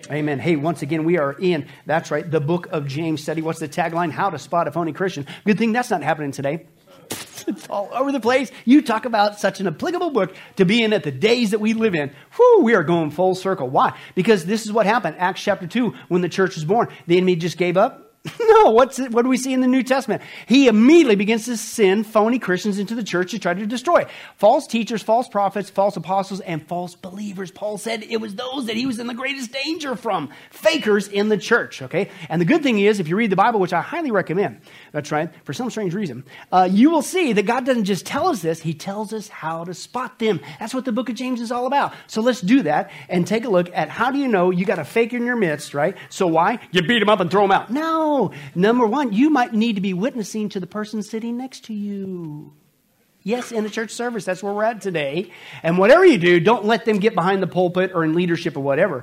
Amen. Hey, once again, we are in, that's right, the book of James study. What's the tagline? How to spot a phony Christian. Good thing that's not happening today. It's all over the place. You talk about such an applicable book to be in at the days that we live in. Whew, we are going full circle. Why? Because this is what happened. Acts chapter 2, when the church was born. The enemy just gave up. No, what do we see in the New Testament? He immediately begins to send phony Christians into the church to try to destroy. False teachers, false prophets, false apostles, and false believers. Paul said it was those that he was in the greatest danger from. Fakers in the church, okay? And the good thing is, if you read the Bible, which I highly recommend, that's right, for some strange reason, you will see that God doesn't just tell us this, he tells us how to spot them. That's what the book of James is all about. So let's do that and take a look at how do you know you got a faker in your midst, right? So why? You beat them up and throw them out. No. Number one, you might need to be witnessing to the person sitting next to you. Yes, in a church service, that's where we're at today. And whatever you do, don't let them get behind the pulpit or in leadership or whatever.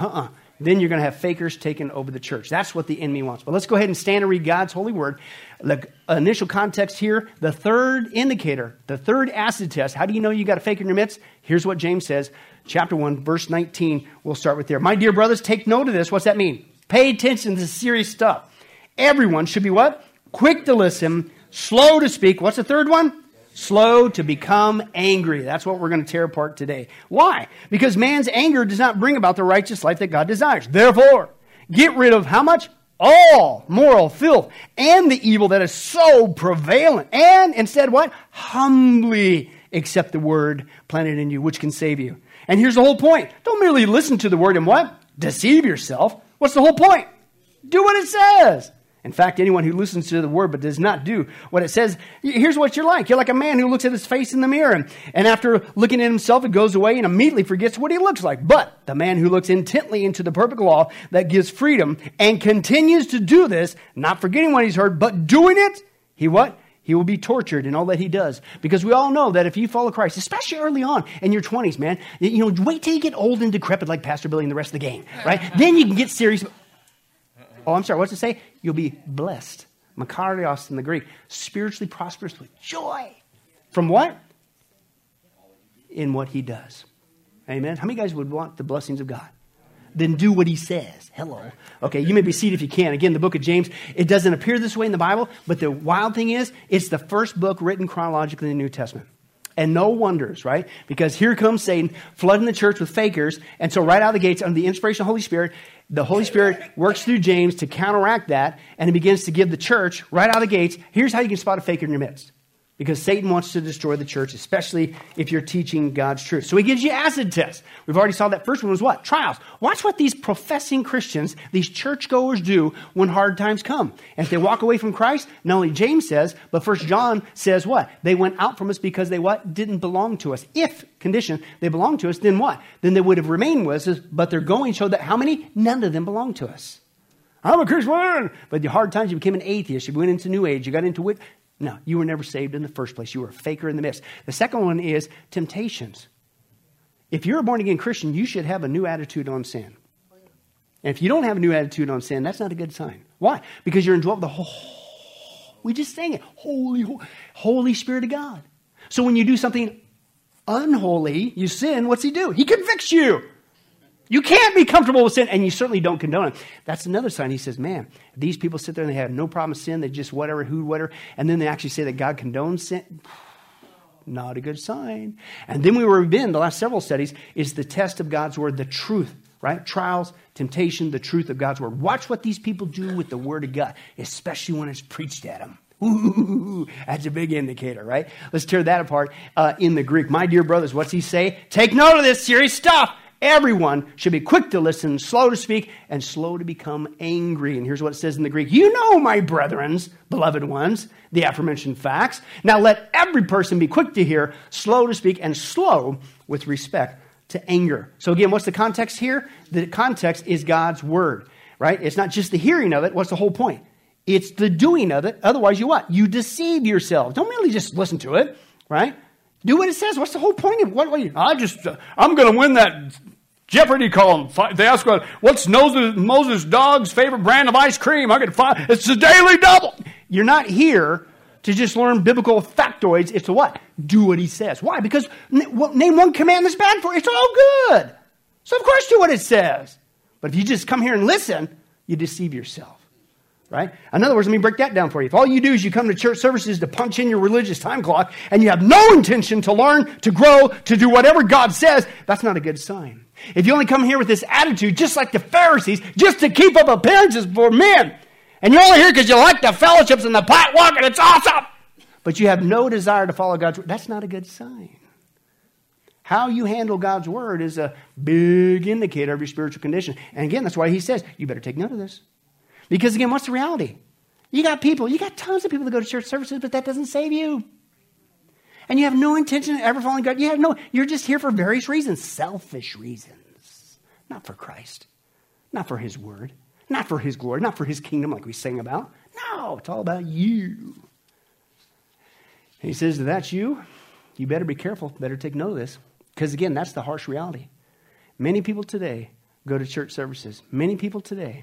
Then you're going to have fakers taking over the church. That's what the enemy wants. But let's go ahead and stand and read God's holy word. The initial context here, the third indicator, the third acid test. How do you know you got a faker in your midst? Here's what James says. Chapter 1, verse 19. We'll start with there. My dear brothers, take note of this. What's that mean? Pay attention to this serious stuff. Everyone should be what? Quick to listen, slow to speak. What's the third one? Slow to become angry. That's what we're going to tear apart today. Why? Because man's anger does not bring about the righteous life that God desires. Therefore, get rid of how much? All moral filth and the evil that is so prevalent. And instead what? Humbly accept the word planted in you, which can save you. And here's the whole point. Don't merely listen to the word and what? Deceive yourself. What's the whole point? Do what it says. In fact, anyone who listens to the word but does not do what it says, here's what you're like. You're like a man who looks at his face in the mirror, and after looking at himself, it goes away and immediately forgets what he looks like. But the man who looks intently into the perfect law that gives freedom and continues to do this, not forgetting what he's heard, but doing it, he what? He will be tortured in all that he does. Because we all know that if you follow Christ, especially early on in your 20s, man, wait till you get old and decrepit like Pastor Billy and the rest of the gang, right? Then you can get serious. Oh, I'm sorry. What's it say? You'll be blessed. Makarios in the Greek. Spiritually prosperous with joy. From what? In what he does. Amen. How many guys would want the blessings of God? Then do what he says. Hello. Okay, you may be seated if you can. Again, the book of James, it doesn't appear this way in the Bible, but the wild thing is, it's the first book written chronologically in the New Testament. And no wonders, right? Because here comes Satan flooding the church with fakers. And so right out of the gates, under the inspiration of the Holy Spirit, the Holy Spirit works through James to counteract that. And he begins to give the church, right out of the gates, here's how you can spot a faker in your midst. Because Satan wants to destroy the church, especially if you're teaching God's truth. So he gives you acid tests. We've already saw that first one was what? Trials. Watch what these professing Christians, these churchgoers do when hard times come. And if they walk away from Christ, not only James says, but 1 John says what? They went out from us because they what? Didn't belong to us. If, condition, they belong to us, then what? Then they would have remained with us, but their going showed that how many? None of them belong to us. I'm a Christian. But the hard times, you became an atheist. You went into New Age. You got into it. No, you were never saved in the first place. You were a faker in the midst. The second one is temptations. If you're a born-again Christian, you should have a new attitude on sin. And if you don't have a new attitude on sin, that's not a good sign. Why? Because you're indwelt with the we just sang it, Holy Spirit of God. So when you do something unholy, you sin, what's he do? He convicts you. You can't be comfortable with sin, and you certainly don't condone it. That's another sign. He says, man, these people sit there and they have no problem with sin. They just whatever, and then they actually say that God condones sin. Not a good sign. And then the last several studies, is the test of God's word, the truth, right? Trials, temptation, the truth of God's word. Watch what these people do with the word of God, especially when it's preached at them. Ooh, that's a big indicator, right? Let's tear that apart in the Greek. My dear brothers, what's he say? Take note of this serious stuff. Everyone should be quick to listen, slow to speak, and slow to become angry. And here's what it says in the Greek. You know, my brethrens, beloved ones, the aforementioned facts. Now let every person be quick to hear, slow to speak, and slow with respect to anger. So again, what's the context here? The context is God's word, right? It's not just the hearing of it. What's the whole point? It's the doing of it. Otherwise, you what? You deceive yourself. Don't merely just listen to it, right? Do what it says. What's the whole point of what? I'm going to win that Jeopardy column. They ask, what's Moses' dog's favorite brand of ice cream? I get 5. It's a daily double. You're not here to just learn biblical factoids. It's to what? Do what he says. Why? Because name one command that's bad for you. It's all good. So of course do what it says. But if you just come here and listen, you deceive yourself. Right? In other words, let me break that down for you. If all you do is you come to church services to punch in your religious time clock and you have no intention to learn, to grow, to do whatever God says, that's not a good sign. If you only come here with this attitude, just like the Pharisees, just to keep up appearances for men, and you're only here because you like the fellowships and the potluck and it's awesome, but you have no desire to follow God's word, that's not a good sign. How you handle God's word is a big indicator of your spiritual condition. And again, that's why he says, you better take note of this. Because again, what's the reality? You got tons of people that go to church services, but that doesn't save you. And you have no intention of ever following God. You're just here for various reasons, selfish reasons. Not for Christ. Not for his word. Not for his glory. Not for his kingdom like we sing about. No, it's all about you. And he says, if that's you, you better be careful. Better take note of this. Because again, that's the harsh reality. Many people today go to church services. Many people today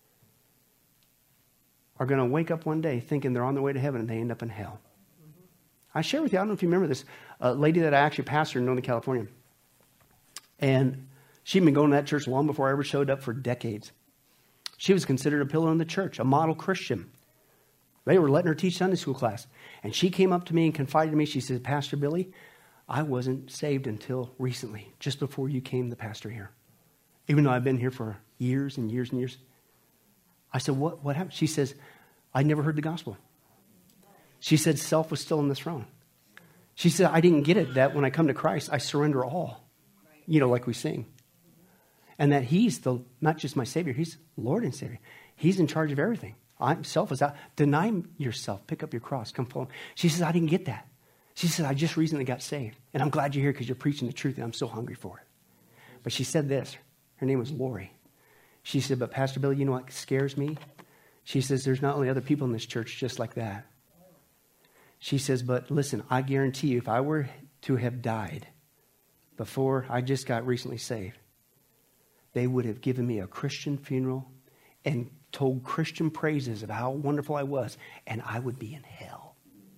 are going to wake up one day thinking they're on their way to heaven and they end up in hell. I share with you, I don't know if you remember this, a lady that I actually pastored in Northern California. And she'd been going to that church long before I ever showed up for decades. She was considered a pillar in the church, a model Christian. They were letting her teach Sunday school class. And she came up to me and confided to me. She said, Pastor Billy, I wasn't saved until recently, just before you came the pastor here. Even though I've been here for years and years and years. I said, what happened? She says, I never heard the gospel. She said, self was still on the throne. She said, I didn't get it that when I come to Christ, I surrender all. Like we sing. And that he's not just my Savior, he's Lord and Savior. He's in charge of everything. Self is out. Deny yourself. Pick up your cross. Come follow. She says, I didn't get that. She said, I just recently got saved. And I'm glad you're here because you're preaching the truth and I'm so hungry for it. But she said this. Her name was Lori. She said, but Pastor Billy, you know what scares me? She says, there's not only other people in this church just like that. She says, but listen, I guarantee you, if I were to have died before I just got recently saved, they would have given me a Christian funeral and told Christian praises of how wonderful I was, and I would be in hell.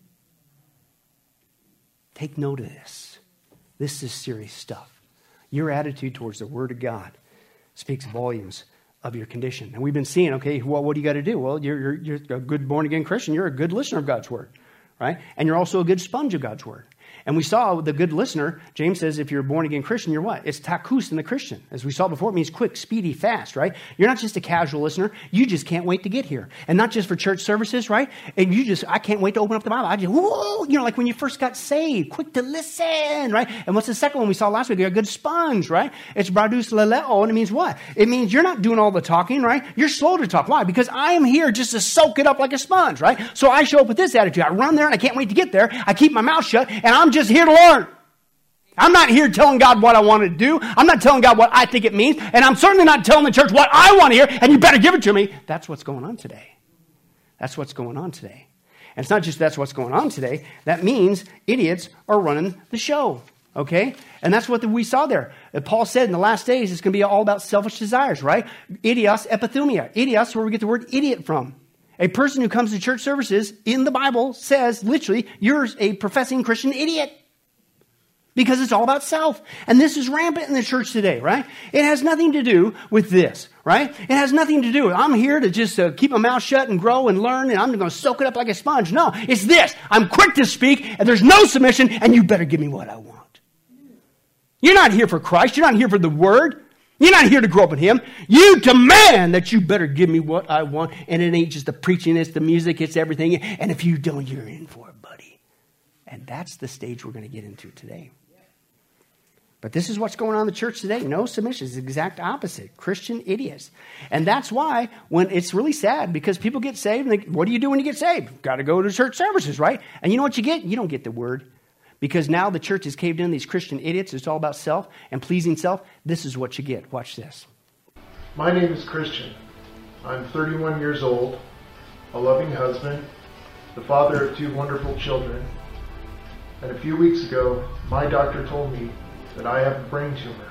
Take note of this. This is serious stuff. Your attitude towards the Word of God speaks volumes of your condition. And we've been seeing, okay, well, what do you got to do? Well, you're a good born-again Christian. You're a good listener of God's Word, right? And you're also a good sponge of God's Word. And we saw the good listener, James says, if you're a born-again Christian, you're what? It's takus in the Christian. As we saw before, it means quick, speedy, fast, right? You're not just a casual listener. You just can't wait to get here. And not just for church services, right? And I can't wait to open up the Bible. I just, whoa, like when you first got saved, quick to listen, right? And what's the second one we saw last week? You're a good sponge, right? It's bradus laleo, and it means what? It means you're not doing all the talking, right? You're slow to talk. Why? Because I am here just to soak it up like a sponge, right? So I show up with this attitude. I run there and I can't wait to get there. I keep my mouth shut and I'm just here to learn. I'm not here telling God what I want to do. I'm not telling God what I think it means. And I'm certainly not telling the church what I want to hear, and you better give it to me. That's what's going on today. That's what's going on today. And it's not just that's what's going on today. That means idiots are running the show. Okay? And that's what we saw there. Paul said in the last days it's going to be all about selfish desires, right? Idios epithumia. Idios, where we get the word idiot from. A person who comes to church services in the Bible says, literally, you're a professing Christian idiot. Because it's all about self. And this is rampant in the church today, right? It has nothing to do with this, right? It has nothing to do with, I'm here to just keep my mouth shut and grow and learn, and I'm going to soak it up like a sponge. No, it's this. I'm quick to speak, and there's no submission, and you better give me what I want. You're not here for Christ. You're not here for the Word. You're not here to grow up in Him. You demand that you better give me what I want, and it ain't just the preaching, it's the music, it's everything. And if you don't, you're in for it, buddy. And that's the stage we're going to get into today. But this is what's going on in the church today. No submission. It's the exact opposite. Christian idiots. And that's why when it's really sad because people get saved. And what do you do when you get saved? Got to go to church services, right? And you know what you get? You don't get the Word. Because now the church has caved in these Christian idiots. It's all about self and pleasing self. This is what you get. Watch this. My name is Christian. I'm 31 years old, a loving husband, the father of 2 wonderful children. And a few weeks ago, my doctor told me that I have a brain tumor.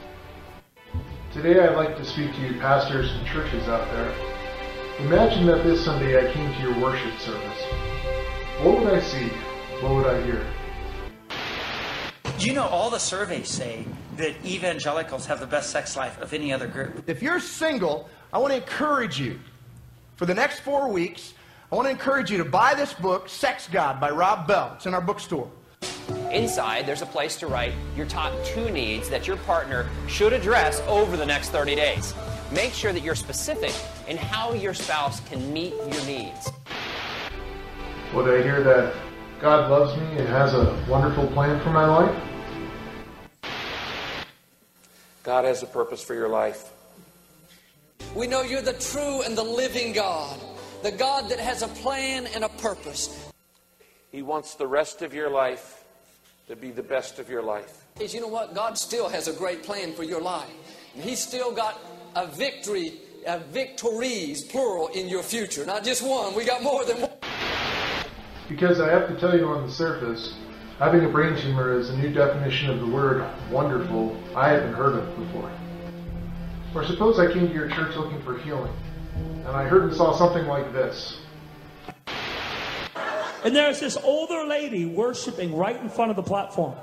Today I'd like to speak to you pastors and churches out there. Imagine that this Sunday I came to your worship service. What would I see? What would I hear? You know, all the surveys say that evangelicals have the best sex life of any other group. If you're single, I want to encourage you, for the next 4 weeks, I want to encourage you to buy this book, Sex God by Rob Bell. It's in our bookstore. Inside, there's a place to write your top 2 needs that your partner should address over the next 30 days. Make sure that you're specific in how your spouse can meet your needs. Would I hear that God loves me and has a wonderful plan for my life? God has a purpose for your life. We know you're the true and the living God, the God that has a plan and a purpose. He wants the rest of your life to be the best of your life. You know what? God still has a great plan for your life. He's still got a victory, victories, plural, in your future. Not just one. We got more than one. Because I have to tell you, on the surface, having a brain tumor is a new definition of the word wonderful I haven't heard of before. Or suppose I came to your church looking for healing, and I heard and saw something like this. And there's this older lady worshiping right in front of the platform.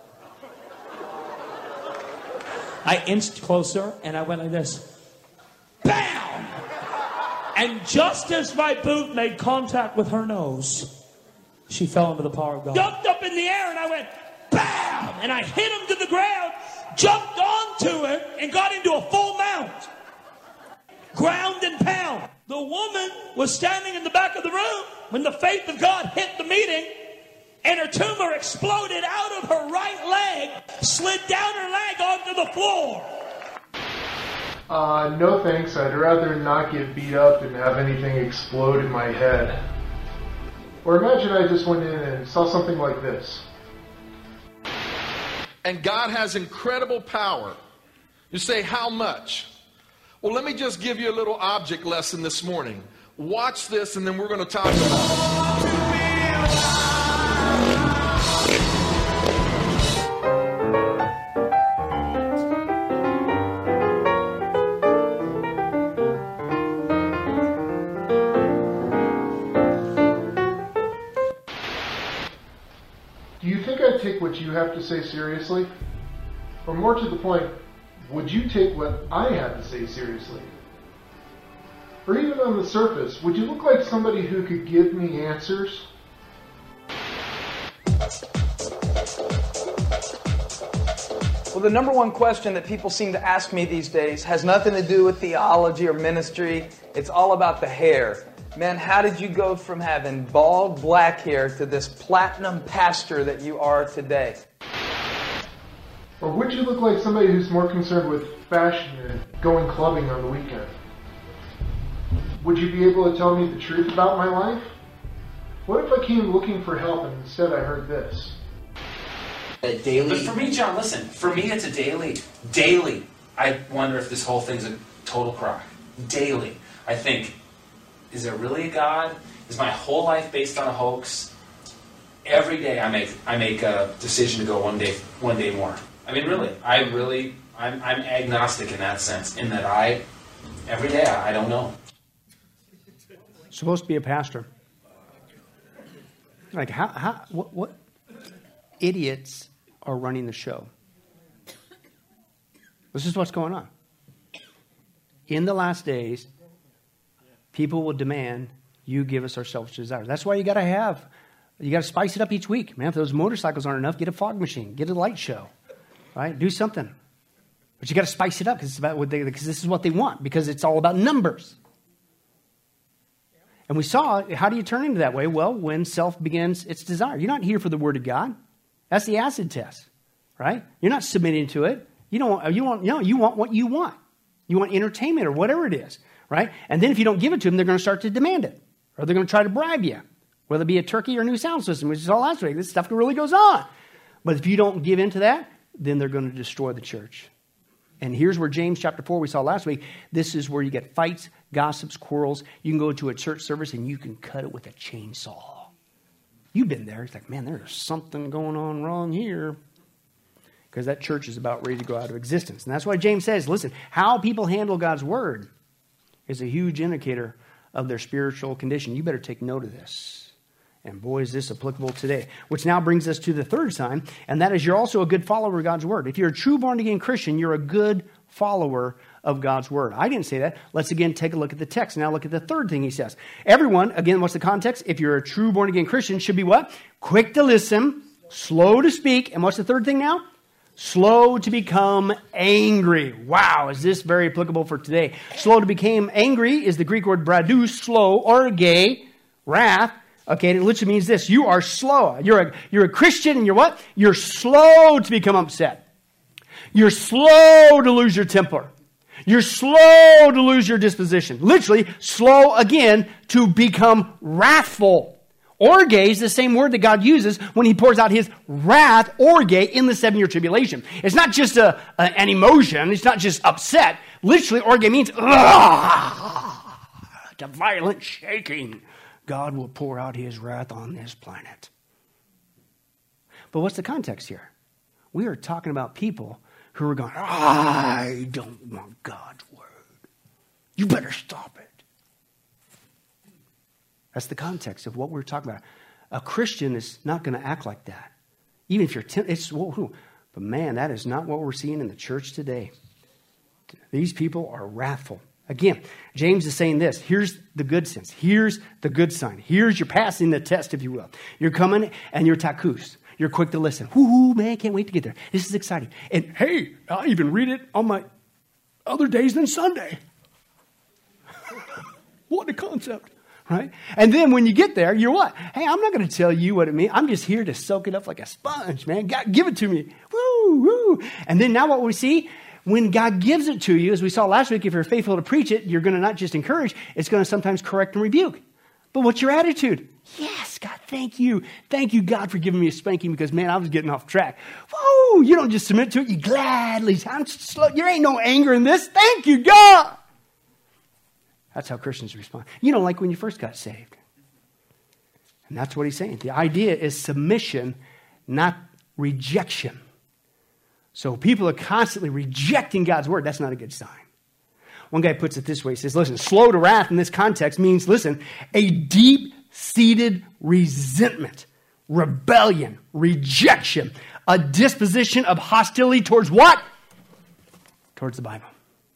I inched closer and I went like this. Bam! And just as my boot made contact with her nose, she fell into the power of God. Jumped up in the air and I went, bam! And I hit him to the ground, jumped onto it, and got into a full mount. Ground and pound. The woman was standing in the back of the room when the faith of God hit the meeting, and her tumor exploded out of her right leg, slid down her leg onto the floor. No thanks. I'd rather not get beat up and have anything explode in my head. Or imagine I just went in and saw something like this. And God has incredible power. You say, how much? Well, let me just give you a little object lesson this morning. Watch this, and then we're going to talk about it. Do you think I'd take what you have to say seriously? Or more to the point, would you take what I have to say seriously? Or even on the surface, would you look like somebody who could give me answers? Well, the number one question that people seem to ask me these days has nothing to do with theology or ministry. It's all about the hair. Man, how did you go from having bald black hair to this platinum pastor that you are today? Or would you look like somebody who's more concerned with fashion and going clubbing on the weekend? Would you be able to tell me the truth about my life? What if I came looking for help and instead I heard this? But for me, John, listen, for me it's a daily. I wonder if this whole thing's a total crock. Daily. I think, is there really a God? Is my whole life based on a hoax? Every day I make a decision to go one day more. I mean, really, I'm agnostic in that sense, in that every day I don't know. Supposed to be a pastor. Like, what idiots are running the show? This is what's going on. In the last days, people will demand you give us our selfish desires. That's why you got to spice it up each week, man. If those motorcycles aren't enough, get a fog machine, get a light show, right? Do something. But you got to spice it up because this is what they want, because it's all about numbers. And we saw, how do you turn into that way? Well, when self begins its desire. You're not here for the Word of God. That's the acid test, right? You're not submitting to it. You want what you want. You want entertainment or whatever it is, right? And then if you don't give it to them, they're going to start to demand it. Or they're going to try to bribe you, whether it be a turkey or a new sound system, which is all last week. This stuff really goes on. But if you don't give in to that, then they're going to destroy the church. And here's where James chapter 4 we saw last week. This is where you get fights, gossips, quarrels. You can go to a church service and you can cut it with a chainsaw. You've been there. It's like, man, there's something going on wrong here. Because that church is about ready to go out of existence. And that's why James says, listen, how people handle God's word is a huge indicator of their spiritual condition. You better take note of this. And boy, is this applicable today. Which now brings us to the third sign, and that is you're also a good follower of God's word. If you're a true born-again Christian, you're a good follower of God's word. I didn't say that. Let's again take a look at the text. Now look at the third thing he says. Everyone, again, what's the context? If you're a true born-again Christian, should be what? Quick to listen, slow to speak, and what's the third thing now? Slow to become angry. Wow, is this very applicable for today? Slow to become angry is the Greek word bradous, slow, orge, wrath. Okay, it literally means this. You are slow. You're a Christian and you're what? You're slow to become upset. You're slow to lose your temper. You're slow to lose your disposition. Literally, slow again to become wrathful. Orge is the same word that God uses when he pours out his wrath, orge, in the 7-year tribulation. It's not just an emotion. It's not just upset. Literally, orge means the violent shaking. God will pour out his wrath on this planet. But what's the context here? We are talking about people who are going, I don't want God's word. You better stop it. That's the context of what we're talking about. A Christian is not going to act like that. Even if you're but man, that is not what we're seeing in the church today. These people are wrathful. Again, James is saying this. Here's the good sense. Here's the good sign. Here's your passing the test, if you will. You're coming and you're takus. You're quick to listen. Whoo, man, can't wait to get there. This is exciting. And hey, I even read it on my other days than Sunday. What a concept. Right? And then when you get there, you're what? Hey, I'm not going to tell you what it means. I'm just here to soak it up like a sponge, man. God, give it to me. Woo, woo. And then now what we see, when God gives it to you, as we saw last week, if you're faithful to preach it, you're going to not just encourage, it's going to sometimes correct and rebuke. But what's your attitude? Yes, God, thank you. Thank you, God, for giving me a spanking because, man, I was getting off track. Woo, you don't just submit to it. You gladly. I'm slow. There ain't no anger in this. Thank you, God. That's how Christians respond. You know, like when you first got saved. And that's what he's saying. The idea is submission, not rejection. So people are constantly rejecting God's word. That's not a good sign. One guy puts it this way. He says, listen, slow to wrath in this context means, listen, a deep-seated resentment, rebellion, rejection, a disposition of hostility towards what? Towards the Bible.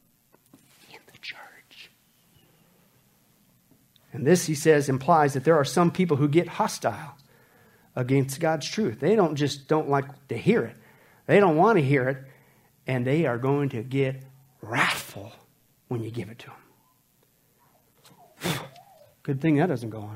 And this, he says, implies that there are some people who get hostile against God's truth. They don't like to hear it. They don't want to hear it. And they are going to get wrathful when you give it to them. Good thing that doesn't go on.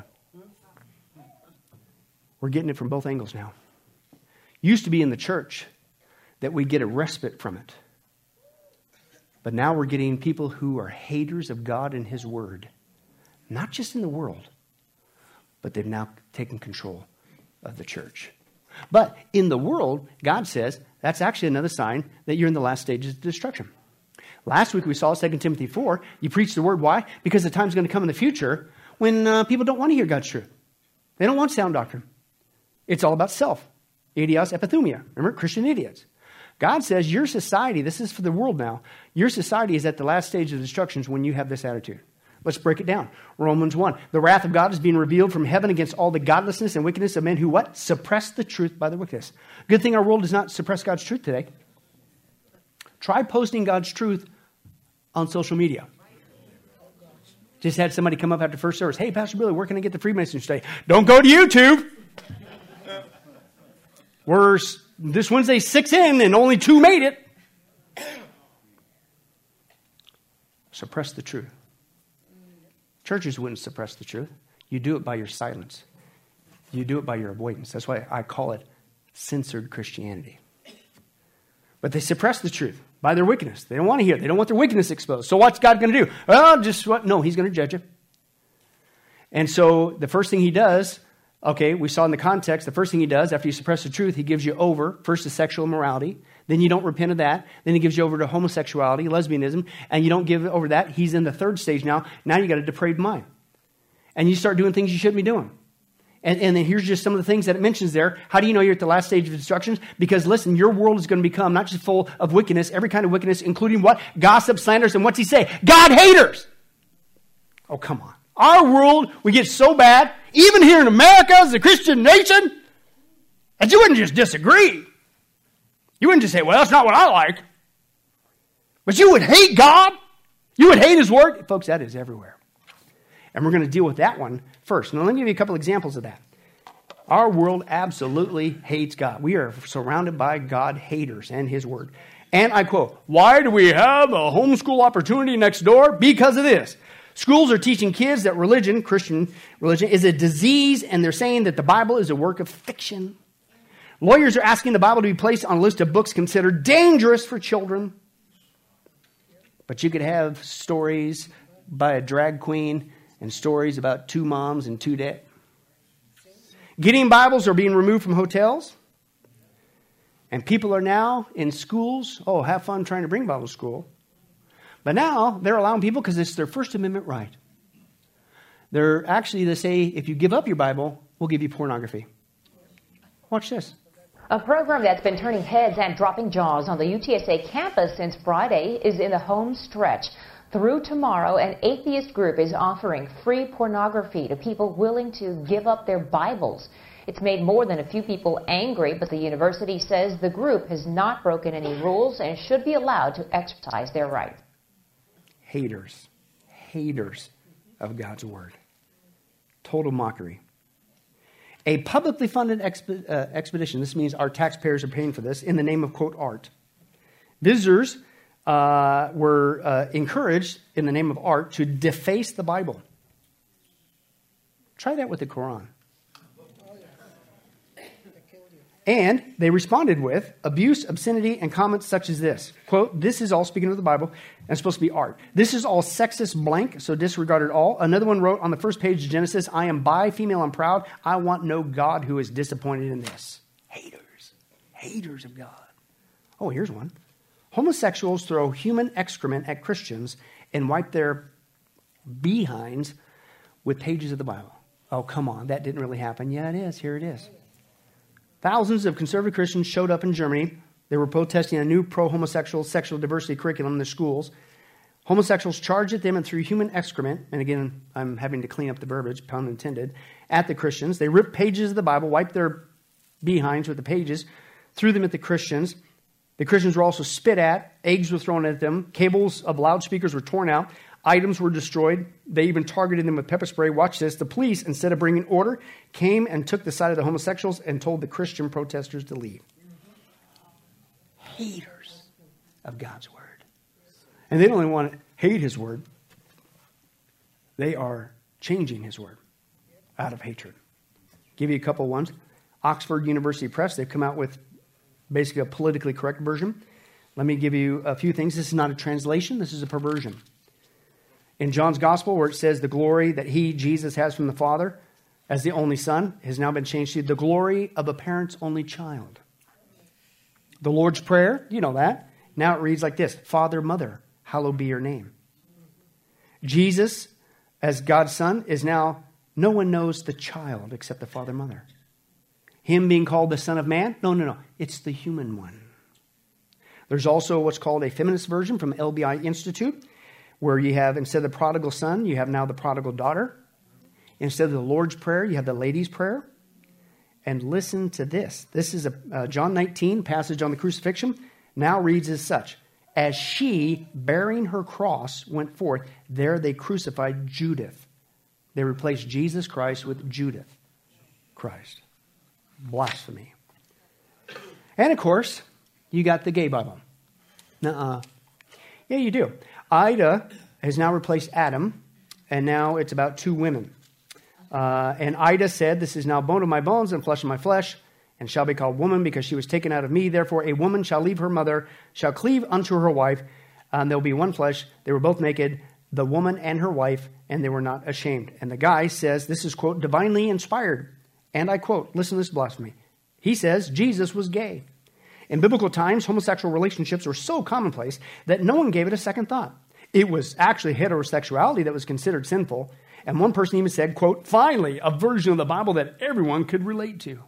We're getting it from both angles now. Used to be in the church that we get a respite from it. But now we're getting people who are haters of God and his word. Not just in the world, but they've now taken control of the church. But in the world, God says that's actually another sign that you're in the last stages of destruction. Last week we saw 2 Timothy 4. You preach the word. Why? Because the time's going to come in the future when people don't want to hear God's truth. They don't want sound doctrine. It's all about self. Idios epithumia. Remember, Christian idiots. God says your society, this is for the world now, your society is at the last stage of destruction when you have this attitude. Let's break it down. Romans 1. The wrath of God is being revealed from heaven against all the godlessness and wickedness of men who what? Suppress the truth by their wickedness. Good thing our world does not suppress God's truth today. Try posting God's truth on social media. Just had somebody come up after first service. Hey, Pastor Billy, where can I get the Freemasons today? Don't go to YouTube. We're this Wednesday 6 in and only 2 made it. Suppress the truth. Churches wouldn't suppress the truth. You do it by your silence. You do it by your avoidance. That's why I call it censored Christianity. But they suppress the truth by their wickedness. They don't want to hear it. They don't want their wickedness exposed. So what's God going to do? Well, just what? No, he's going to judge you. And so the first thing he does, okay, we saw in the context, the first thing he does after you suppress the truth, he gives you over, first to sexual immorality. Then you don't repent of that. Then he gives you over to homosexuality, lesbianism, and you don't give over that. He's in the third stage now. Now you got a depraved mind. And you start doing things you shouldn't be doing. And then here's just some of the things that it mentions there. How do you know you're at the last stage of destruction? Because listen, your world is going to become not just full of wickedness, every kind of wickedness, including what? Gossip, slanders, and what's he say? God haters. Oh, come on. Our world would get so bad, even here in America as a Christian nation, that you wouldn't just disagree. You wouldn't just say, well, that's not what I like. But you would hate God. You would hate His Word. Folks, that is everywhere. And we're going to deal with that one first. Now, let me give you a couple examples of that. Our world absolutely hates God. We are surrounded by God haters and His Word. And I quote, why do we have a homeschool opportunity next door? Because of this. Schools are teaching kids that religion, Christian religion, is a disease, and they're saying that the Bible is a work of fiction. Lawyers are asking the Bible to be placed on a list of books considered dangerous for children. But you could have stories by a drag queen and stories about two moms and two dads. Gideon Bibles are being removed from hotels. And people are now in schools. Oh, have fun trying to bring Bible to school. But now they're allowing people because it's their First Amendment right. They say, if you give up your Bible, we'll give you pornography. Watch this. A program that's been turning heads and dropping jaws on the UTSA campus since Friday is in the home stretch. Through tomorrow, an atheist group is offering free pornography to people willing to give up their Bibles. It's made more than a few people angry, but the university says the group has not broken any rules and should be allowed to exercise their right. Haters of God's Word. Total mockery. A publicly funded expedition, this means our taxpayers are paying for this, in the name of, quote, art. Visitors were encouraged, in the name of art, to deface the Bible. Try that with the Quran. And they responded with abuse, obscenity, and comments such as this. Quote, this is all, speaking of the Bible, and it's supposed to be art. This is all sexist blank, so disregard it all. Another one wrote on the first page of Genesis, I am bi, female, and proud. I want no God who is disappointed in this. Haters of God. Oh, here's one. Homosexuals throw human excrement at Christians and wipe their behinds with pages of the Bible. Oh, come on, that didn't really happen. Yeah, it is. Here it is. Thousands of conservative Christians showed up in Germany. They were protesting a new pro-homosexual sexual diversity curriculum in their schools. Homosexuals charged at them and threw human excrement, and again, I'm having to clean up the verbiage, pun intended, at the Christians. They ripped pages of the Bible, wiped their behinds with the pages, threw them at the Christians. The Christians were also spit at. Eggs were thrown at them. Cables of loudspeakers were torn out. Items were destroyed. They even targeted them with pepper spray. Watch this. The police, instead of bringing order, came and took the side of the homosexuals and told the Christian protesters to leave. Haters of God's Word. And they don't only want to hate His Word. They are changing His Word out of hatred. Give you a couple ones. Oxford University Press, they've come out with basically a politically correct version. Let me give you a few things. This is not a translation. This is a perversion. In John's Gospel, where it says the glory that He, Jesus, has from the Father as the only Son, has now been changed to the glory of a parent's only child. The Lord's Prayer, you know that. Now it reads like this. Father, Mother, hallowed be your name. Jesus, as God's Son, is now, no one knows the child except the Father, Mother. Him being called the Son of Man? No. It's the human one. There's also what's called a feminist version from LBI Institute, where you have, instead of the prodigal son, you have now the prodigal daughter. Instead of the Lord's Prayer, you have the Lady's Prayer. And listen to this. This is a John 19 passage on the crucifixion. Now reads as such. As she, bearing her cross, went forth, there they crucified Judith. They replaced Jesus Christ with Judith Christ. Blasphemy. And of course, you got the gay Bible. Yeah, you do. Ida has now replaced Adam, and now it's about two women. And Ida said, this is now bone of my bones and flesh of my flesh, and shall be called woman because she was taken out of me. Therefore a woman shall leave her mother, shall cleave unto her wife, and there will be one flesh. They were both naked, the woman and her wife, and they were not ashamed. And the guy says, this is, quote, divinely inspired. And I quote, listen to this blasphemy. He says, Jesus was gay. In biblical times, homosexual relationships were so commonplace that no one gave it a second thought. It was actually heterosexuality that was considered sinful. And one person even said, quote, finally, a version of the Bible that everyone could relate to.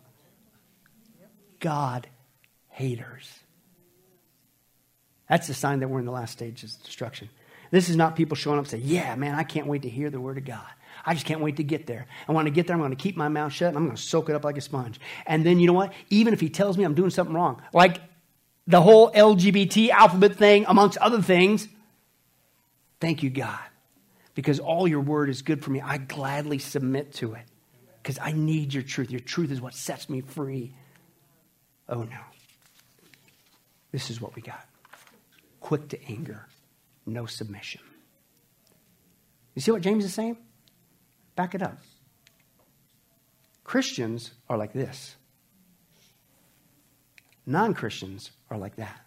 God haters. That's a sign that we're in the last stages of destruction. This is not people showing up and saying, yeah, man, I can't wait to hear the Word of God. I just can't wait to get there. And when I get there, I'm going to keep my mouth shut and I'm going to soak it up like a sponge. And then you know what? Even if he tells me I'm doing something wrong, like the whole LGBT alphabet thing, amongst other things, thank you, God, because all your word is good for me. I gladly submit to it because I need your truth. Your truth is what sets me free. Oh, no. This is what we got. Quick to anger, no submission. You see what James is saying? Back it up. Christians are like this. Non-Christians are like that.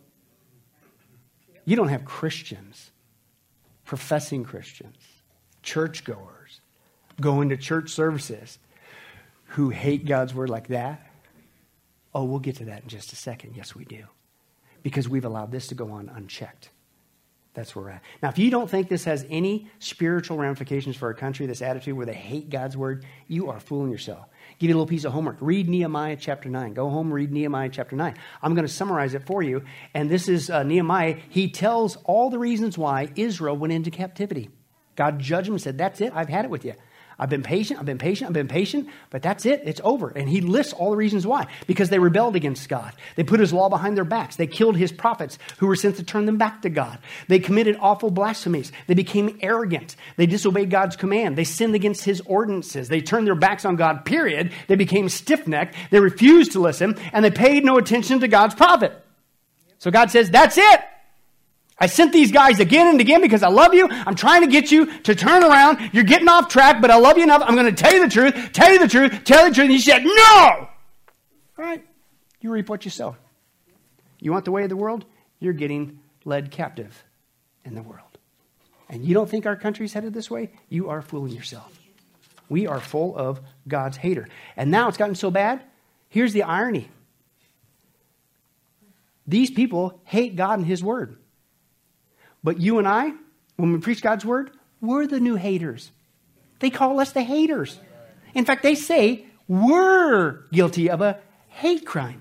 You don't have Christians, professing Christians, churchgoers, going to church services who hate God's word like that. Oh, we'll get to that in just a second. Yes, we do. Because we've allowed this to go on unchecked. That's where we're at. Now, if you don't think this has any spiritual ramifications for our country, this attitude where they hate God's word, you are fooling yourself. Give you a little piece of homework. Read Nehemiah chapter 9. Go home, read Nehemiah chapter 9. I'm going to summarize it for you. And this is Nehemiah. He tells all the reasons why Israel went into captivity. God judged him and said, that's it. I've had it with you. I've been patient, but that's it. It's over. And he lists all the reasons why. Because they rebelled against God. They put his law behind their backs. They killed his prophets who were sent to turn them back to God. They committed awful blasphemies. They became arrogant. They disobeyed God's command. They sinned against his ordinances. They turned their backs on God, period. They became stiff-necked. They refused to listen. And they paid no attention to God's prophet. So God says, that's it. I sent these guys again and again because I love you. I'm trying to get you to turn around. You're getting off track, but I love you enough. I'm going to tell you the truth. And you said, no! All right. You reap what you sow. You want the way of the world? You're getting led captive in the world. And you don't think our country's headed this way? You are fooling yourself. We are full of God's hater. And now it's gotten so bad. Here's the irony. These people hate God and his word. But you and I, when we preach God's word, we're the new haters. They call us the haters. In fact, they say we're guilty of a hate crime.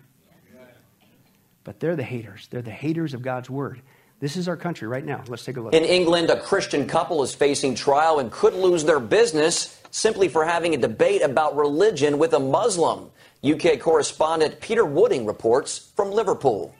But they're the haters. They're the haters of God's word. This is our country right now. Let's take a look. In England, a Christian couple is facing trial and could lose their business simply for having a debate about religion with a Muslim. UK correspondent Peter Wooding reports from Liverpool.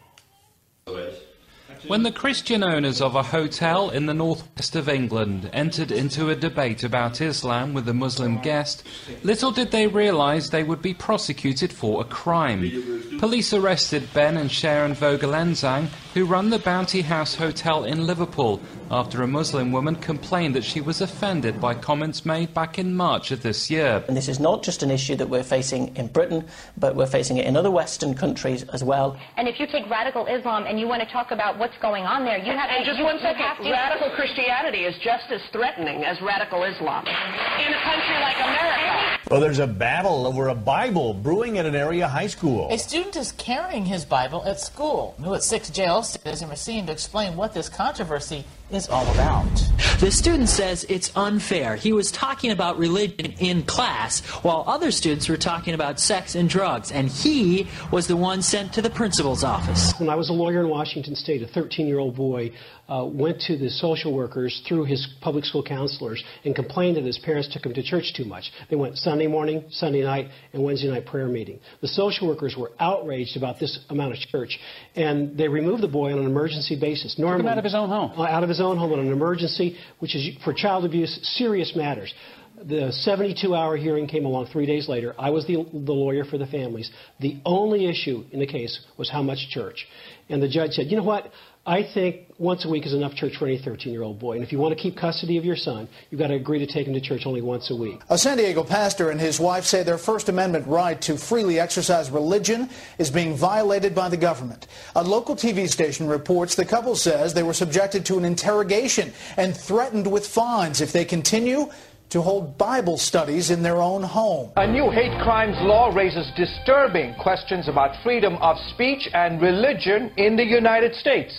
When the Christian owners of a hotel in the northwest of England entered into a debate about Islam with a Muslim guest, little did they realise they would be prosecuted for a crime. Police arrested Ben and Sharon Vogelenzang, who run the Bounty House Hotel in Liverpool, after a Muslim woman complained that she was offended by comments made back in March of this year. And this is not just an issue that we're facing in Britain, but we're facing it in other Western countries as well. And if you take radical Islam and you want to talk about what's going on there, you have to... And just one second, radical Christianity is just as threatening as radical Islam in a country like America. Well, there's a battle over a Bible brewing at an area high school. A student is carrying his Bible at school. New at 6 jail is in Racine to explain what this controversy is all about. The student says it's unfair. He was talking about religion in class while other students were talking about sex and drugs, and he was the one sent to the principal's office. When I was a lawyer in Washington State, a 13-year-old boy went to the social workers through his public school counselors and complained that his parents took him to church too much. They went Sunday morning, Sunday night, and Wednesday night prayer meeting. The social workers were outraged about this amount of church, and they removed the boy on an emergency basis. Took him out of his own home. Out of his own home on an emergency, which is, for child abuse, serious matters. The 72-hour hearing came along 3 days later. I was the lawyer for the families. The only issue in the case was how much church. And the judge said, you know what? I think once a week is enough church for any 13-year-old boy. And if you want to keep custody of your son, you've got to agree to take him to church only once a week. A San Diego pastor and his wife say their First Amendment right to freely exercise religion is being violated by the government. A local TV station reports the couple says they were subjected to an interrogation and threatened with fines if they continue to hold Bible studies in their own home. A new hate crimes law raises disturbing questions about freedom of speech and religion in the United States.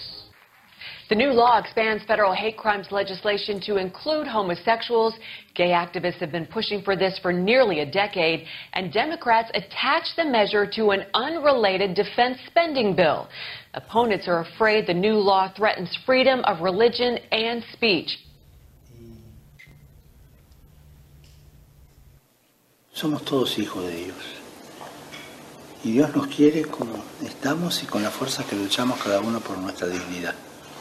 The new law expands federal hate crimes legislation to include homosexuals. Gay activists have been pushing for this for nearly a decade, and Democrats attach the measure to an unrelated defense spending bill. Opponents are afraid the new law threatens freedom of religion and speech. somos todos hijos de Dios. Y Dios nos quiere como estamos y con la fuerza que luchamos cada uno por nuestra dignidad.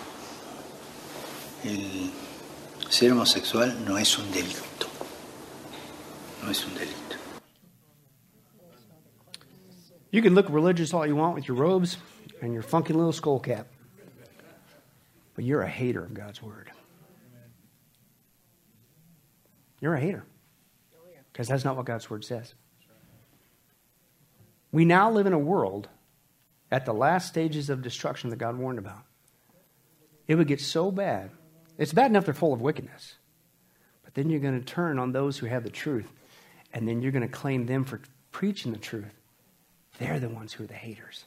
El ser homosexual no es un delito. No es un delito. You can look religious all you want with your robes and your funky little skull cap. But you're a hater of God's word. You're a hater. Because that's not what God's word says. We now live in a world at the last stages of destruction that God warned about. It would get so bad. It's bad enough they're full of wickedness. But then you're going to turn on those who have the truth. And then you're going to claim them for preaching the truth. They're the ones who are the haters.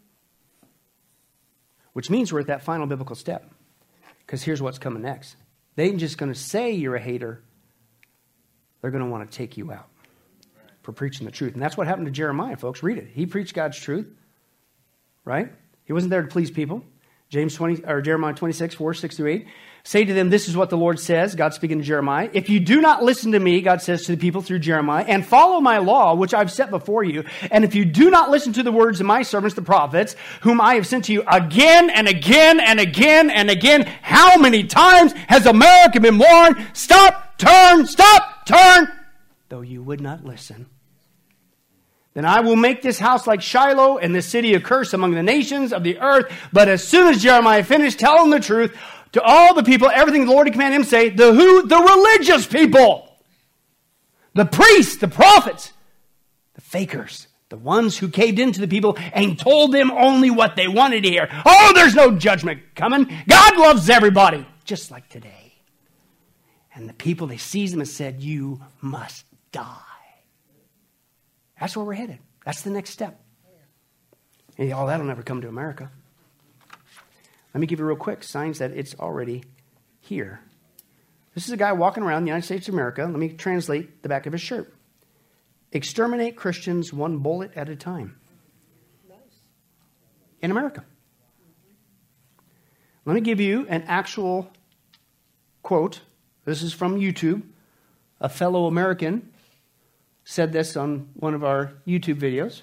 Which means we're at that final biblical step. Because here's what's coming next. They ain't just going to say you're a hater. They're going to want to take you out for preaching the truth. And that's what happened to Jeremiah, folks. Read it. He preached God's truth. Right? He wasn't there to please people. Jeremiah 26, 4, 6 through 8. Say to them, this is what the Lord says, God speaking to Jeremiah. If you do not listen to me, God says to the people through Jeremiah, and follow my law, which I've set before you, and if you do not listen to the words of my servants, the prophets, whom I have sent to you again and again and again and again, how many times has America been warned? Stop, turn, though you would not listen. Then I will make this house like Shiloh and this city a curse among the nations of the earth. But as soon as Jeremiah finished telling the truth to all the people, everything the Lord had commanded him, say, the religious people, the priests, the prophets, the fakers, the ones who caved into the people and told them only what they wanted to hear. Oh, there's no judgment coming. God loves everybody, just like today. And the people, they seized them and said, you must die. That's where we're headed. That's the next step. And, oh, that'll never come to America. Let me give you real quick signs that it's already here. This is a guy walking around the United States of America. Let me translate the back of his shirt. Exterminate Christians one bullet at a time. In America. Let me give you an actual quote. This is from YouTube. A fellow American said this on one of our YouTube videos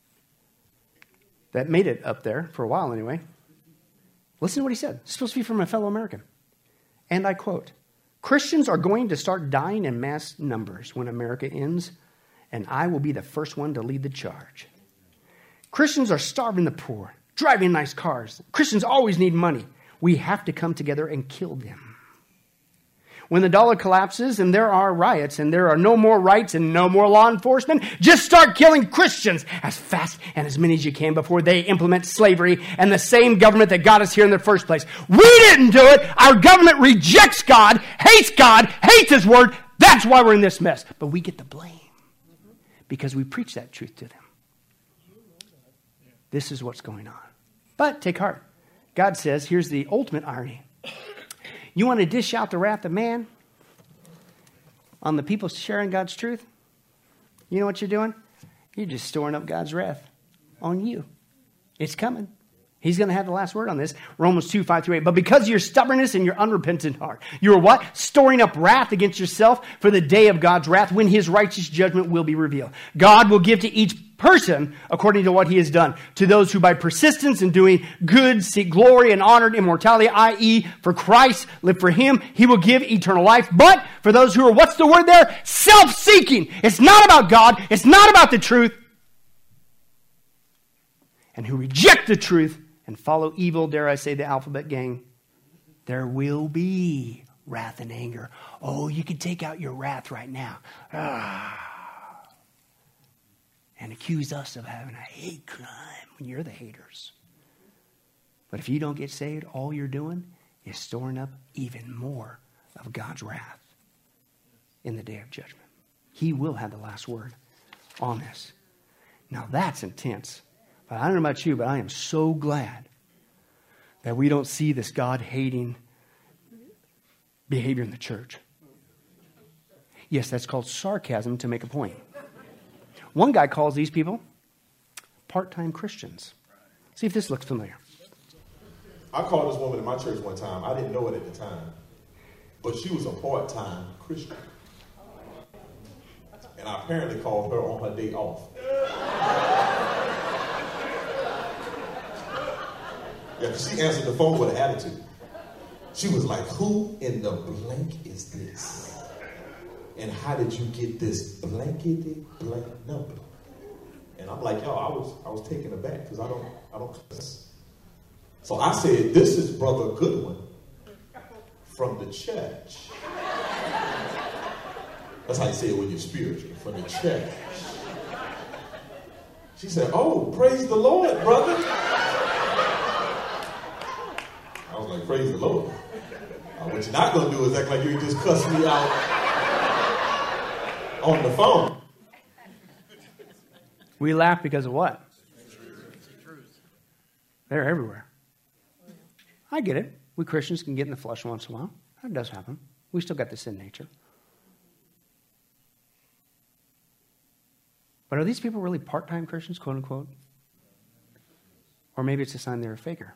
that made it up there for a while anyway. Listen to what he said. It's supposed to be from a fellow American. And I quote, Christians are going to start dying in mass numbers when America ends, and I will be the first one to lead the charge. Christians are starving the poor, driving nice cars. Christians always need money. We have to come together and kill them. When the dollar collapses and there are riots and there are no more rights and no more law enforcement, just start killing Christians as fast and as many as you can before they implement slavery and the same government that got us here in the first place. We didn't do it. Our government rejects God, hates His word. That's why we're in this mess. But we get the blame because we preach that truth to them. This is what's going on. But take heart. God says, here's the ultimate irony. You want to dish out the wrath of man on the people sharing God's truth? You know what you're doing? You're just storing up God's wrath on you. It's coming. He's going to have the last word on this. Romans 2, 5 through 8. But because of your stubbornness and your unrepentant heart, you are what? Storing up wrath against yourself for the day of God's wrath when His righteous judgment will be revealed. God will give to each person according to what he has done. To those who by persistence in doing good seek glory and honor and immortality, i.e. for Christ, live for Him, He will give eternal life. But for those who are, what's the word there? Self-seeking. It's not about God. It's not about the truth. And who reject the truth and follow evil, dare I say the alphabet gang, there will be wrath and anger. Oh, you can take out your wrath right now. And accuse us of having a hate crime when you're the haters. But if you don't get saved, all you're doing is storing up even more of God's wrath in the day of judgment. He will have the last word on this. Now that's intense. But I don't know about you, but I am so glad that we don't see this God-hating behavior in the church. Yes, that's called sarcasm to make a point. One guy calls these people part-time Christians. See if this looks familiar. I called this woman in my church one time. I didn't know it at the time. But she was a part-time Christian. And I apparently called her on her day off. Yeah, she answered the phone with an attitude. She was like, who in the blank is this? And how did you get this blankety blank number? And I'm like, yo, I was taken aback because I don't cuss. So I said, this is Brother Goodwin from the church. That's how you say it when you're spiritual, from the church. She said, oh, praise the Lord, brother. I was like, praise the Lord. What you're not going to do is act like you just cuss me out on the phone. We laugh because of what? They're everywhere. I get it. We Christians can get in the flesh once in a while. That does happen. We still got the sin nature. But are these people really part-time Christians, quote unquote? Or maybe it's a sign they're a faker.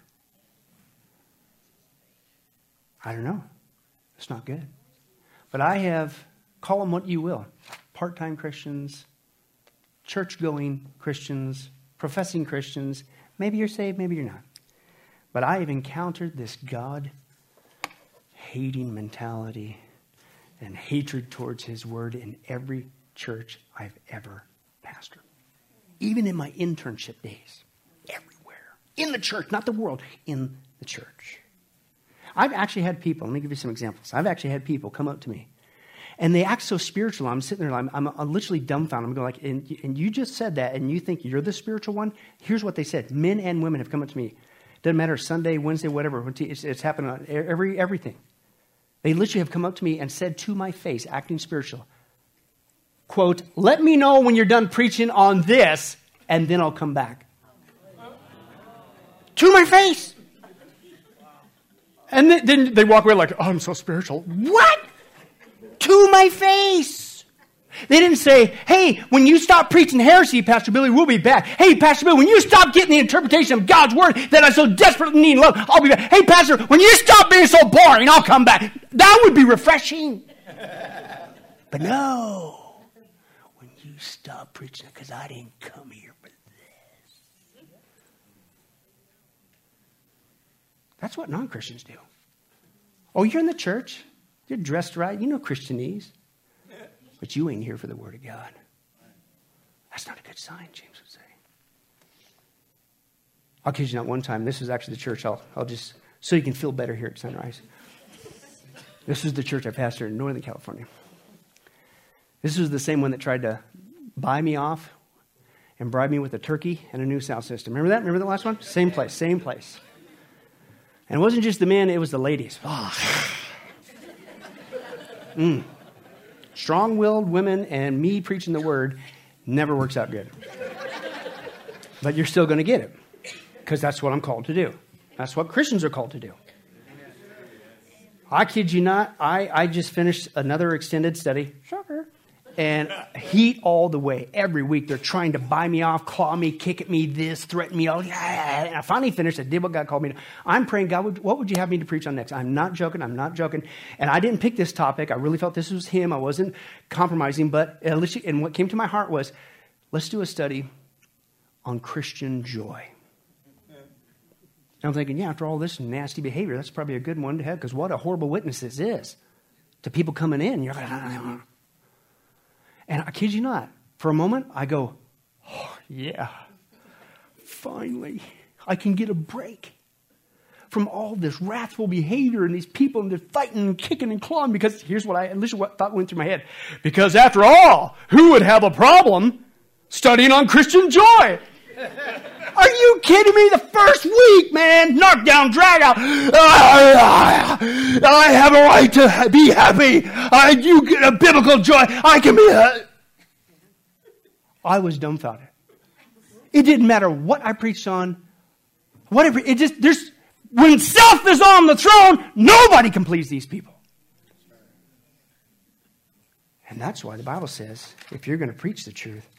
I don't know. It's not good. But I have, call them what you will, part-time Christians, church-going Christians, professing Christians. Maybe you're saved, maybe you're not. But I have encountered this God-hating mentality and hatred towards His Word in every church I've ever pastored. Even in my internship days. Everywhere. In the church, not the world, in the church. I've actually had people, let me give you some examples. I've actually had people come up to me and they act so spiritual. I'm sitting there, I'm literally dumbfounded. I'm going like, and you just said that and you think you're the spiritual one? Here's what they said. Men and women have come up to me. Doesn't matter, Sunday, Wednesday, whatever. It's happened on everything. They literally have come up to me and said to my face, acting spiritual, quote, let me know when you're done preaching on this and then I'll come back. To my face. And then they walk away like, oh, I'm so spiritual. What? To my face. They didn't say, hey, when you stop preaching heresy, Pastor Billy, we'll be back. Hey, Pastor Billy, when you stop getting the interpretation of God's Word that I so desperately need and love, I'll be back. Hey, Pastor, when you stop being so boring, I'll come back. That would be refreshing. But no. When you stop preaching, because I didn't come here for this. That's what non-Christians do. Oh, you're in the church. You're dressed right. You know Christianese. But you ain't here for the Word of God. That's not a good sign, James would say. I'll kid you not, one time, this is actually the church, I'll just, so you can feel better here at Sunrise. This is the church I pastored in Northern California. This was the same one that tried to buy me off and bribe me with a turkey and a new sound system. Remember that? Remember the last one? Same place, same place. And it wasn't just the men, it was the ladies. Strong-willed women and me preaching the Word never works out good. But you're still going to get it. Because that's what I'm called to do. That's what Christians are called to do. I kid you not, I just finished another extended study. Shocker. And heat all the way. Every week they're trying to buy me off, claw me, kick at me, this, threaten me. And I finally finished. I did what God called me to. I'm praying, God, what would you have me to preach on next? I'm not joking. And I didn't pick this topic. I really felt this was Him. I wasn't compromising. And what came to my heart was, let's do a study on Christian joy. And I'm thinking, after all this nasty behavior, that's probably a good one to have, because what a horrible witness this is to people coming in. You're like, and I kid you not, for a moment, I go, oh, yeah, finally, I can get a break from all this wrathful behavior and these people and they're fighting and kicking and clawing, because here's what thought went through my head. Because after all, who would have a problem studying on Christian joy? Are you kidding me? The first week, man, knock down, drag out. I have a right to be happy. You get a biblical joy. I can be. I was dumbfounded. It didn't matter what I preached on. Whatever. When self is on the throne, nobody can please these people. And that's why the Bible says, if you're going to preach the truth,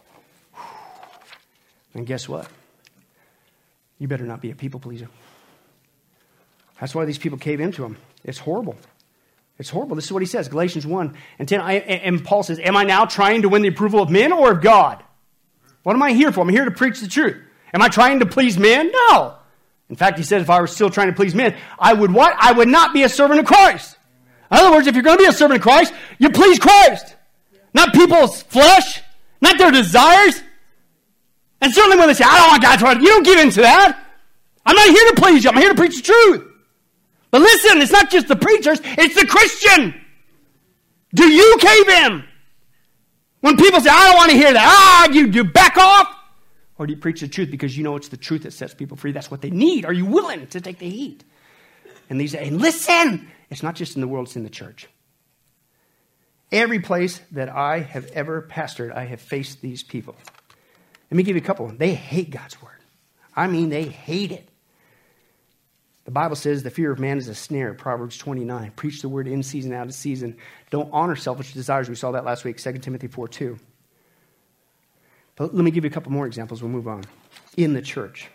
then guess what? You better not be a people pleaser. That's why these people cave into him. It's horrible. It's horrible. This is what he says, Galatians 1:10. And Paul says, am I now trying to win the approval of men or of God? What am I here for? I'm here to preach the truth. Am I trying to please men? No. In fact, he says if I were still trying to please men, I would what? I would not be a servant of Christ. In other words, if you're going to be a servant of Christ, you please Christ. Not people's flesh, not their desires. And certainly when they say, I don't want God's word, you don't give in to that. I'm not here to please you. I'm here to preach the truth. But listen, it's not just the preachers, it's the Christian. Do you cave in? When people say, I don't want to hear that, you back off? Or do you preach the truth because you know it's the truth that sets people free? That's what they need. Are you willing to take the heat? And these, and listen, it's not just in the world, it's in the church. Every place that I have ever pastored, I have faced these people. Let me give you a couple. They hate God's word. I mean, they hate it. The Bible says the fear of man is a snare, Proverbs 29. Preach the word in season, out of season. Don't honor selfish desires. We saw that last week, 2 Timothy 4:2. But let me give you a couple more examples. We'll move on. In the church.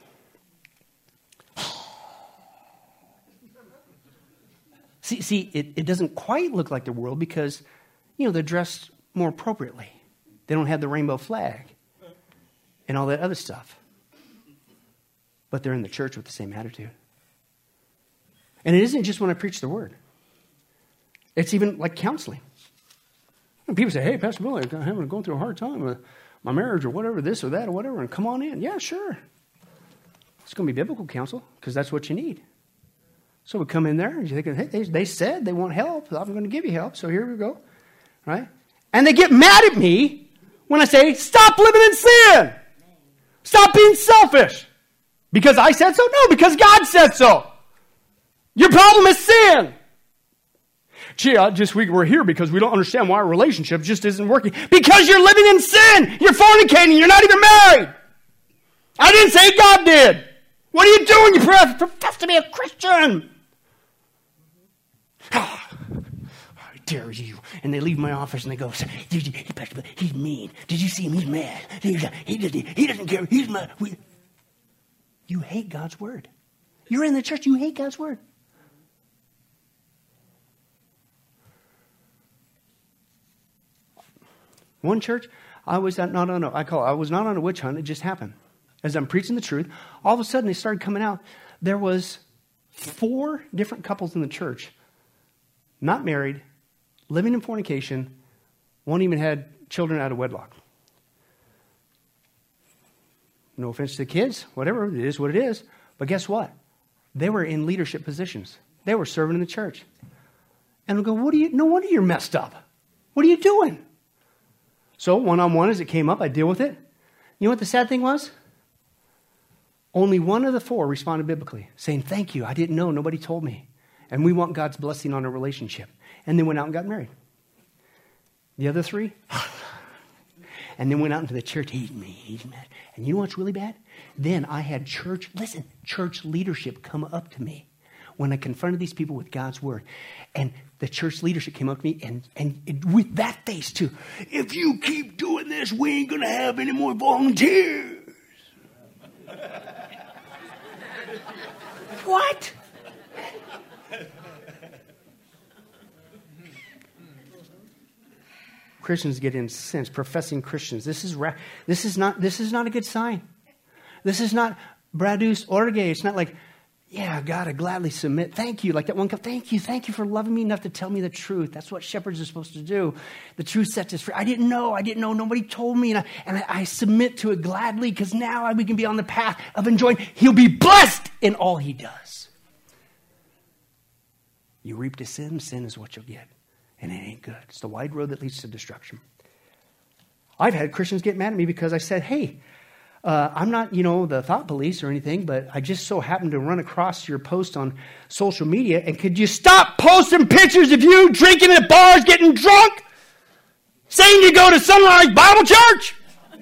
See, it doesn't quite look like the world because, they're dressed more appropriately. They don't have the rainbow flag and all that other stuff. But they're in the church with the same attitude. And it isn't just when I preach the word. It's even like counseling. When people say, hey, Pastor Billy, I'm going through a hard time with my marriage or whatever, this or that or whatever, and come on in. Yeah, sure. It's going to be biblical counsel because that's what you need. So we come in there and you think, hey, they said they want help. I'm going to give you help. So here we go. Right? And they get mad at me when I say, stop living in sin. Stop being selfish. Because I said so? No, because God said so. Your problem is sin. Gee, we're here because we don't understand why our relationship just isn't working. Because you're living in sin. You're fornicating. You're not even married. I didn't say God did. What are you doing? You profess to be a Christian. I dare you. And they leave my office and they go, he's mean. Did you see him? He's mad. He doesn't care. He's mad. You hate God's word. You're in the church. You hate God's word. One church, I was not on a witch hunt. It just happened. As I'm preaching the truth, all of a sudden they started coming out. There was 4 different couples in the church, not married, living in fornication. One even had children out of wedlock. No offense to the kids, whatever, it is what it is. But guess what? They were in leadership positions. They were serving in the church. And we go, no wonder you're messed up. What are you doing? So one-on-one as it came up, I deal with it. You know what the sad thing was? Only one of the 4 responded biblically, saying, thank you, I didn't know, nobody told me. And we want God's blessing on our relationship. And they went out and got married. The other 3, and then went out into the church, he's mean, he's mad. And you know what's really bad? Then I had church leadership come up to me when I confronted these people with God's word. And the church leadership came up to me and with that face too. If you keep doing this, we ain't going to have any more volunteers. What? Christians get incensed, professing Christians. This is not a good sign. This is not Bradus Orge. It's not like, yeah, God, I gladly submit. Thank you. Like that one guy, thank you for loving me enough to tell me the truth. That's what shepherds are supposed to do. The truth sets us free. I didn't know. Nobody told me. And I submit to it gladly because now we can be on the path of enjoying. He'll be blessed in all he does. You reap to sin, sin is what you'll get. And it ain't good. It's the wide road that leads to destruction. I've had Christians get mad at me because I said, hey, I'm not, the thought police or anything, but I just so happened to run across your post on social media. And could you stop posting pictures of you drinking at bars, getting drunk, saying you go to Sunrise Bible Church?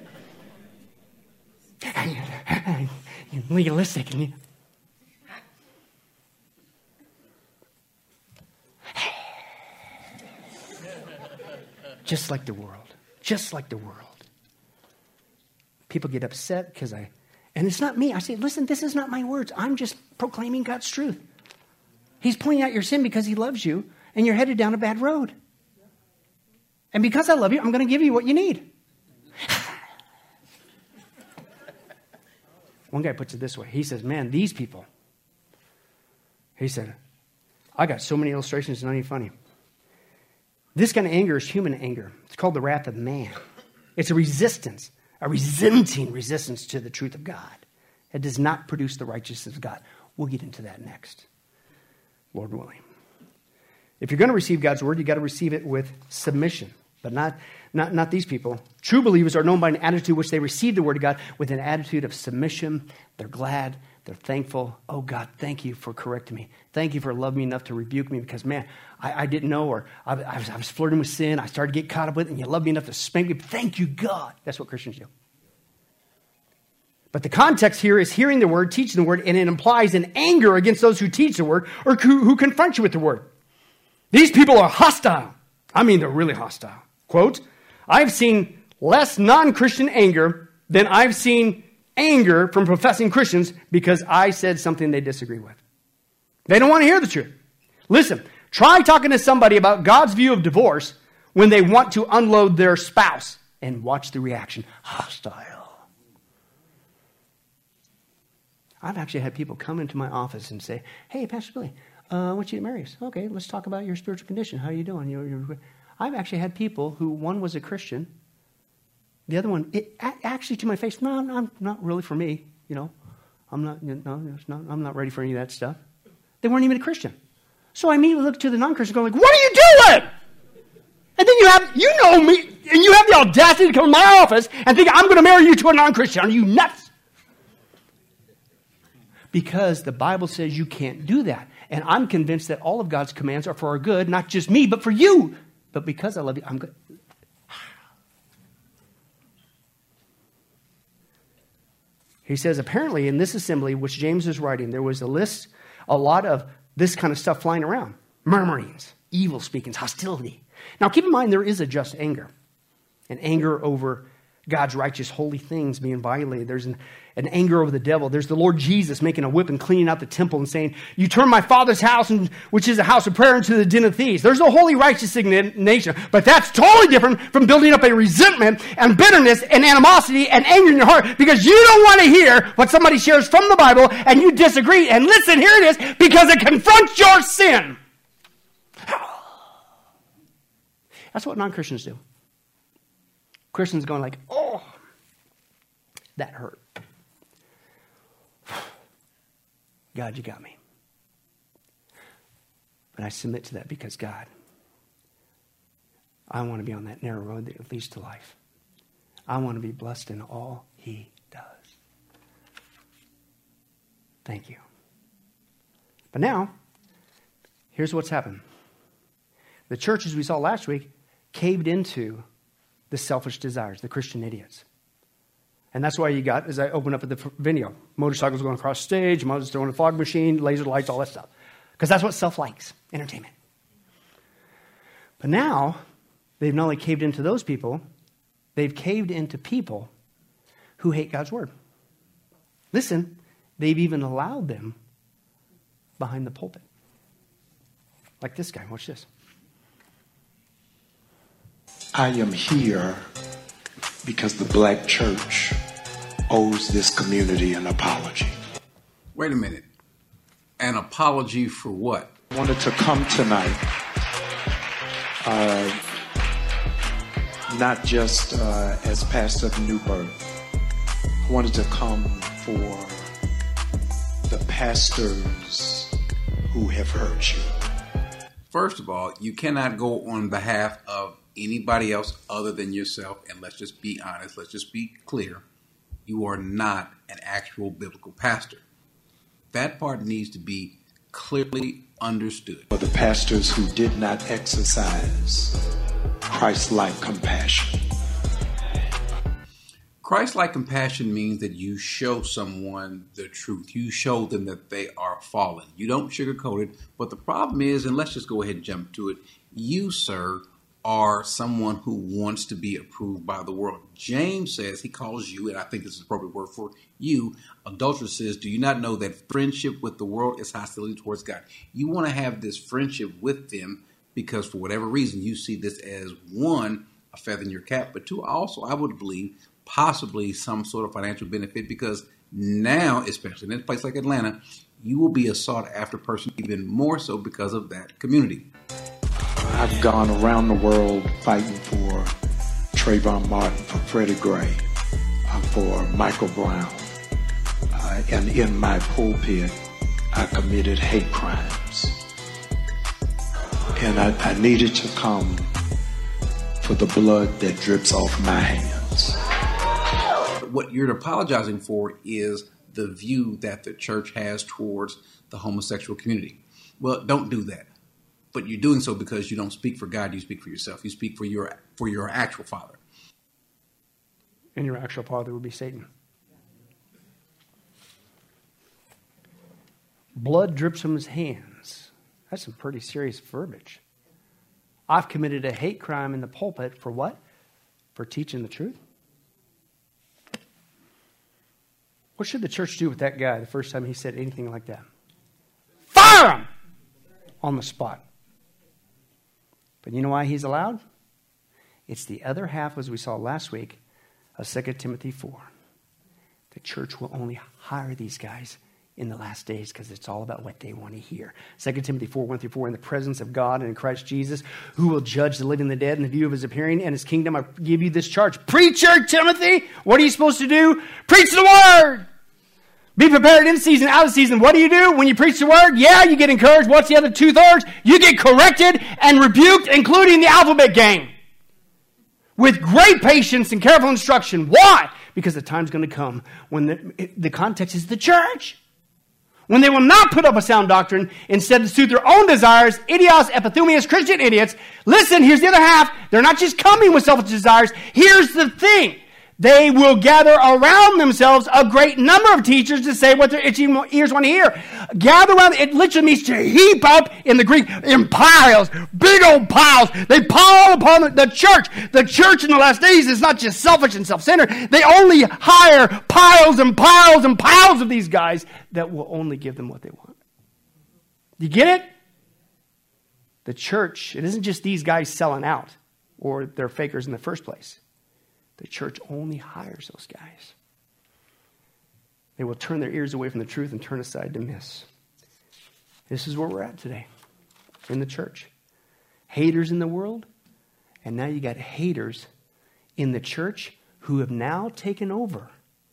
You're legalistic. Just like the world. Just like the world. People get upset because and it's not me. I say, listen, this is not my words. I'm just proclaiming God's truth. He's pointing out your sin because he loves you. and you're headed down a bad road. And because I love you, I'm going to give you what you need. One guy puts it this way. He says, man, these people, he said, I got so many illustrations, it's not even funny. This kind of anger is human anger. It's called the wrath of man. It's a resistance, a resenting resistance to the truth of God. It does not produce the righteousness of God. We'll get into that next, Lord willing. If you're going to receive God's word, you got to receive it with submission, but not these people. True believers are known by an attitude which they receive the word of God with an attitude of submission. They're glad. They're thankful. Oh, God, thank you for correcting me. Thank you for loving me enough to rebuke me because, man, I didn't know, or I was flirting with sin. I started to get caught up with it, and you loved me enough to spank me. Thank you, God. That's what Christians do. But the context here is hearing the word, teaching the word, and it implies an anger against those who teach the word or who confront you with the word. These people are hostile. I mean, they're really hostile. Quote, I've seen less non-Christian anger than I've seen anger from professing Christians because I said something they disagree with. They don't want to hear the truth. Listen, try talking to somebody about God's view of divorce when they want to unload their spouse and watch the reaction. Hostile. I've actually had people come into my office and say, hey, Pastor Billy, I want you to marry us. Okay, let's talk about your spiritual condition. How are you doing? I've actually had people who, one was a Christian, the other one, actually to my face, no, I'm not really for me. I'm not ready for any of that stuff. They weren't even a Christian. So I immediately look to the non-Christian going, what are you doing? And then you know me, and you have the audacity to come to my office and think I'm going to marry you to a non-Christian. Are you nuts? Because the Bible says you can't do that. And I'm convinced that all of God's commands are for our good, not just me, but for you. But because I love you, I'm good. He says, apparently in this assembly, which James is writing, there was a lot of this kind of stuff flying around. Murmurings, evil speakings, hostility. Now keep in mind, there is a just anger. An anger over God's righteous, holy things being violated. There's an anger over the devil. There's the Lord Jesus making a whip and cleaning out the temple and saying, you turn my Father's house, which is a house of prayer, into the den of thieves. There's a holy, righteous indignation. But that's totally different from building up a resentment and bitterness and animosity and anger in your heart because you don't want to hear what somebody shares from the Bible and you disagree. And listen, here it is, because it confronts your sin. That's what non-Christians do. Christians going like, oh, that hurt. God, you got me. But I submit to that because, God, I want to be on that narrow road that leads to life. I want to be blessed in all he does. Thank you. But now, here's what's happened. The church, as we saw last week, caved into the selfish desires, the Christian idiots. And that's why you got, as I open up at the video, motorcycles going across stage, motors throwing a fog machine, laser lights, all that stuff. Because that's what self likes, entertainment. But now, they've not only caved into those people, they've caved into people who hate God's word. Listen, they've even allowed them behind the pulpit. Like this guy, watch this. I am here because the black church owes this community an apology. Wait a minute. An apology for what? I wanted to come tonight, not just as pastor of New Birth. I wanted to come for the pastors who have hurt you. First of all, you cannot go on behalf of anybody else other than yourself, and let's just be honest, let's just be clear. You are not an actual biblical pastor. That part needs to be clearly understood. For the pastors who did not exercise Christ-like compassion. Christ-like compassion means that you show someone the truth. You show them that they are fallen. You don't sugarcoat it. But the problem is, and let's just go ahead and jump to it, you, sir, are someone who wants to be approved by the world. James says, he calls you, and I think this is the appropriate word for you, adulteress says, do you not know that friendship with the world is hostility towards God? You want to have this friendship with them because for whatever reason you see this as, one, a feather in your cap, but two, also I would believe possibly some sort of financial benefit, because now, especially in a place like Atlanta, you will be a sought after person even more so because of that community. I've gone around the world fighting for Trayvon Martin, for Freddie Gray, for Michael Brown. And in my pulpit, I committed hate crimes. And I needed to come for the blood that drips off my hands. What you're apologizing for is the view that the church has towards the homosexual community. Well, don't do that. But you're doing so because you don't speak for God, you speak for yourself. You speak for your actual father. And your actual father would be Satan. Blood drips from his hands. That's some pretty serious verbiage. I've committed a hate crime in the pulpit for what? For teaching the truth? What should the church do with that guy the first time he said anything like that? Fire him! On the spot. But you know why he's allowed? It's the other half, as we saw last week, of 2 Timothy 4. The church will only hire these guys in the last days because it's all about what they want to hear. 2 Timothy 4, 1-4, in the presence of God and in Christ Jesus, who will judge the living and the dead in the view of his appearing and his kingdom, I give you this charge. Preacher, Timothy, what are you supposed to do? Preach the word! Be prepared in season, out of season. What do? When you preach the word, yeah, you get encouraged. What's the other 2/3? You get corrected and rebuked, including the alphabet gang. With great patience and careful instruction. Why? Because the time's going to come when the context is the church. When they will not put up a sound doctrine, instead to suit their own desires, idios, epithumias, Christian idiots. Listen, here's the other half. They're not just coming with selfish desires. Here's the thing. They will gather around themselves a great number of teachers to say what their itchy ears want to hear. Gather around, it literally means to heap up in the Greek in piles, big old piles. They pile upon the church. The church in the last days is not just selfish and self-centered. They only hire piles and piles and piles of these guys that will only give them what they want. You get it? The church, it isn't just these guys selling out or they're fakers in the first place. The church only hires those guys. They will turn their ears away from the truth and turn aside to miss. This is where we're at today in the church. Haters in the world, and now you got haters in the church who have now taken over.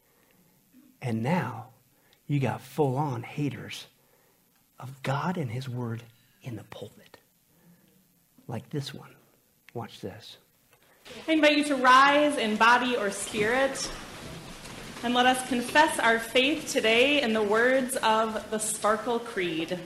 And now you got full-on haters of God and his word in the pulpit. Like this one. Watch this. I invite you to rise in body or spirit, and let us confess our faith today in the words of the Sparkle Creed.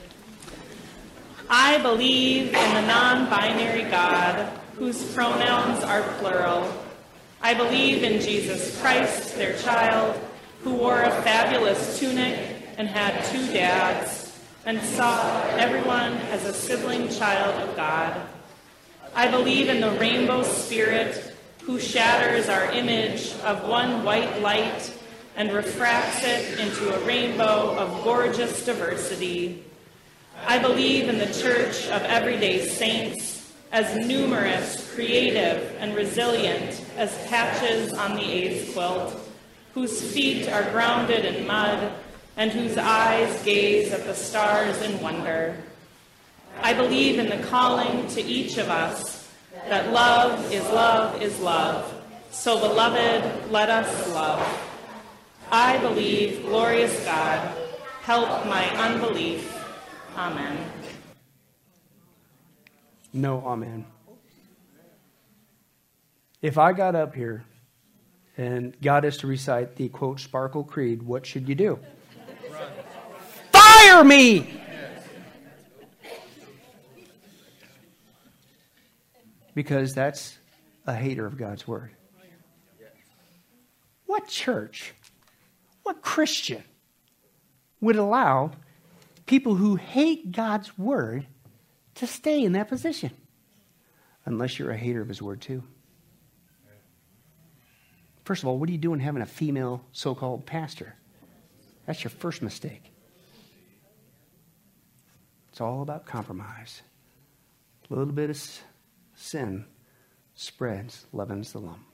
I believe in the non-binary God, whose pronouns are plural. I believe in Jesus Christ, their child, who wore a fabulous tunic and had 2 dads, and saw everyone as a sibling child of God. I believe in the rainbow spirit who shatters our image of one white light and refracts it into a rainbow of gorgeous diversity. I believe in the church of everyday saints, as numerous, creative, and resilient as patches on the AIDS quilt, whose feet are grounded in mud and whose eyes gaze at the stars in wonder. I believe in the calling to each of us that love is love is love. So, beloved, let us love. I believe, glorious God, help my unbelief. Amen. No, amen. If I got up here and got us to recite the, quote, Sparkle Creed, what should you do? Fire me! Because that's a hater of God's word. What church, what Christian would allow people who hate God's word to stay in that position? Unless you're a hater of his word too. First of all, what are you doing having a female so-called pastor? That's your first mistake. It's all about compromise. A little bit of sin spreads, leavens the lump.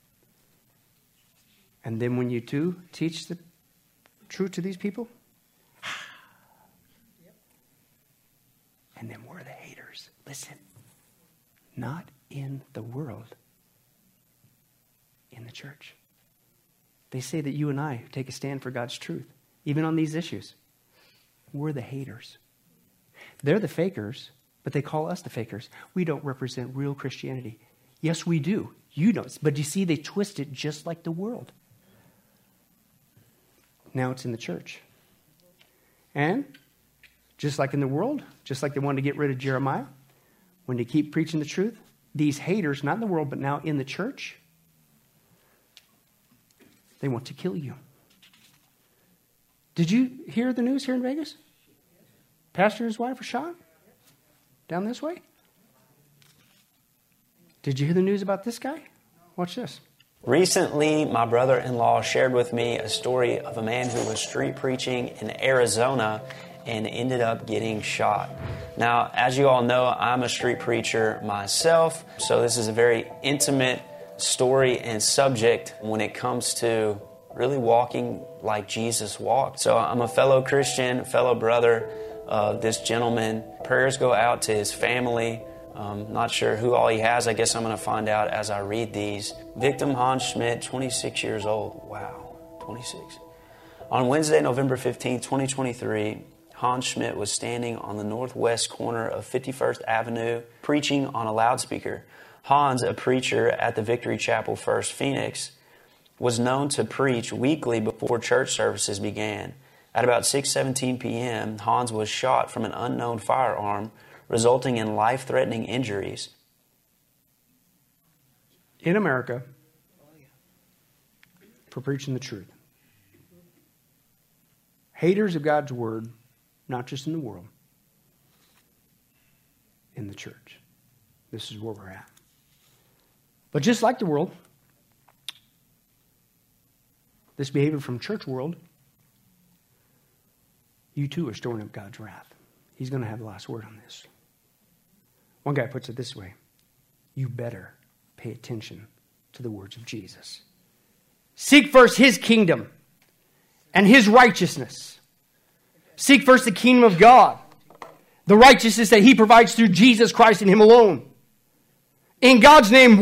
And then when you too teach the truth to these people, and then we're the haters. Listen, not in the world, in the church. They say that you and I take a stand for God's truth, even on these issues. We're the haters. They're the fakers, but they call us the fakers. We don't represent real Christianity. Yes, we do. You don't. But you see, they twist it just like the world. Now it's in the church. And just like in the world, just like they wanted to get rid of Jeremiah, when they keep preaching the truth, these haters, not in the world, but now in the church, they want to kill you. Did you hear the news here in Vegas? Pastor and his wife were shot down this way. Did you hear the news about this guy? Watch this. Recently, my brother-in-law shared with me a story of a man who was street preaching in Arizona and ended up getting shot. Now, as you all know, I'm a street preacher myself, so this is a very intimate story and subject when it comes to really walking like Jesus walked. So I'm a fellow Christian, fellow brother of this gentleman. Prayers go out to his family. Not sure who all he has. I guess I'm going to find out as I read these. Victim Hans Schmidt, 26 years old. Wow, 26. On Wednesday, November 15, 2023, Hans Schmidt was standing on the northwest corner of 51st Avenue, preaching on a loudspeaker. Hans, a preacher at the Victory Chapel First Phoenix, was known to preach weekly before church services began. At about 6:17 p.m., Hans was shot from an unknown firearm, resulting in life-threatening injuries. In America, for preaching the truth. Haters of God's word, not just in the world, in the church. This is where we're at. But just like the world, this behavior from church world, you too are storing up God's wrath. He's going to have the last word on this. One guy puts it this way: you better pay attention to the words of Jesus. Seek first his kingdom and his righteousness. Seek first the kingdom of God, the righteousness that he provides through Jesus Christ and him alone. In God's name,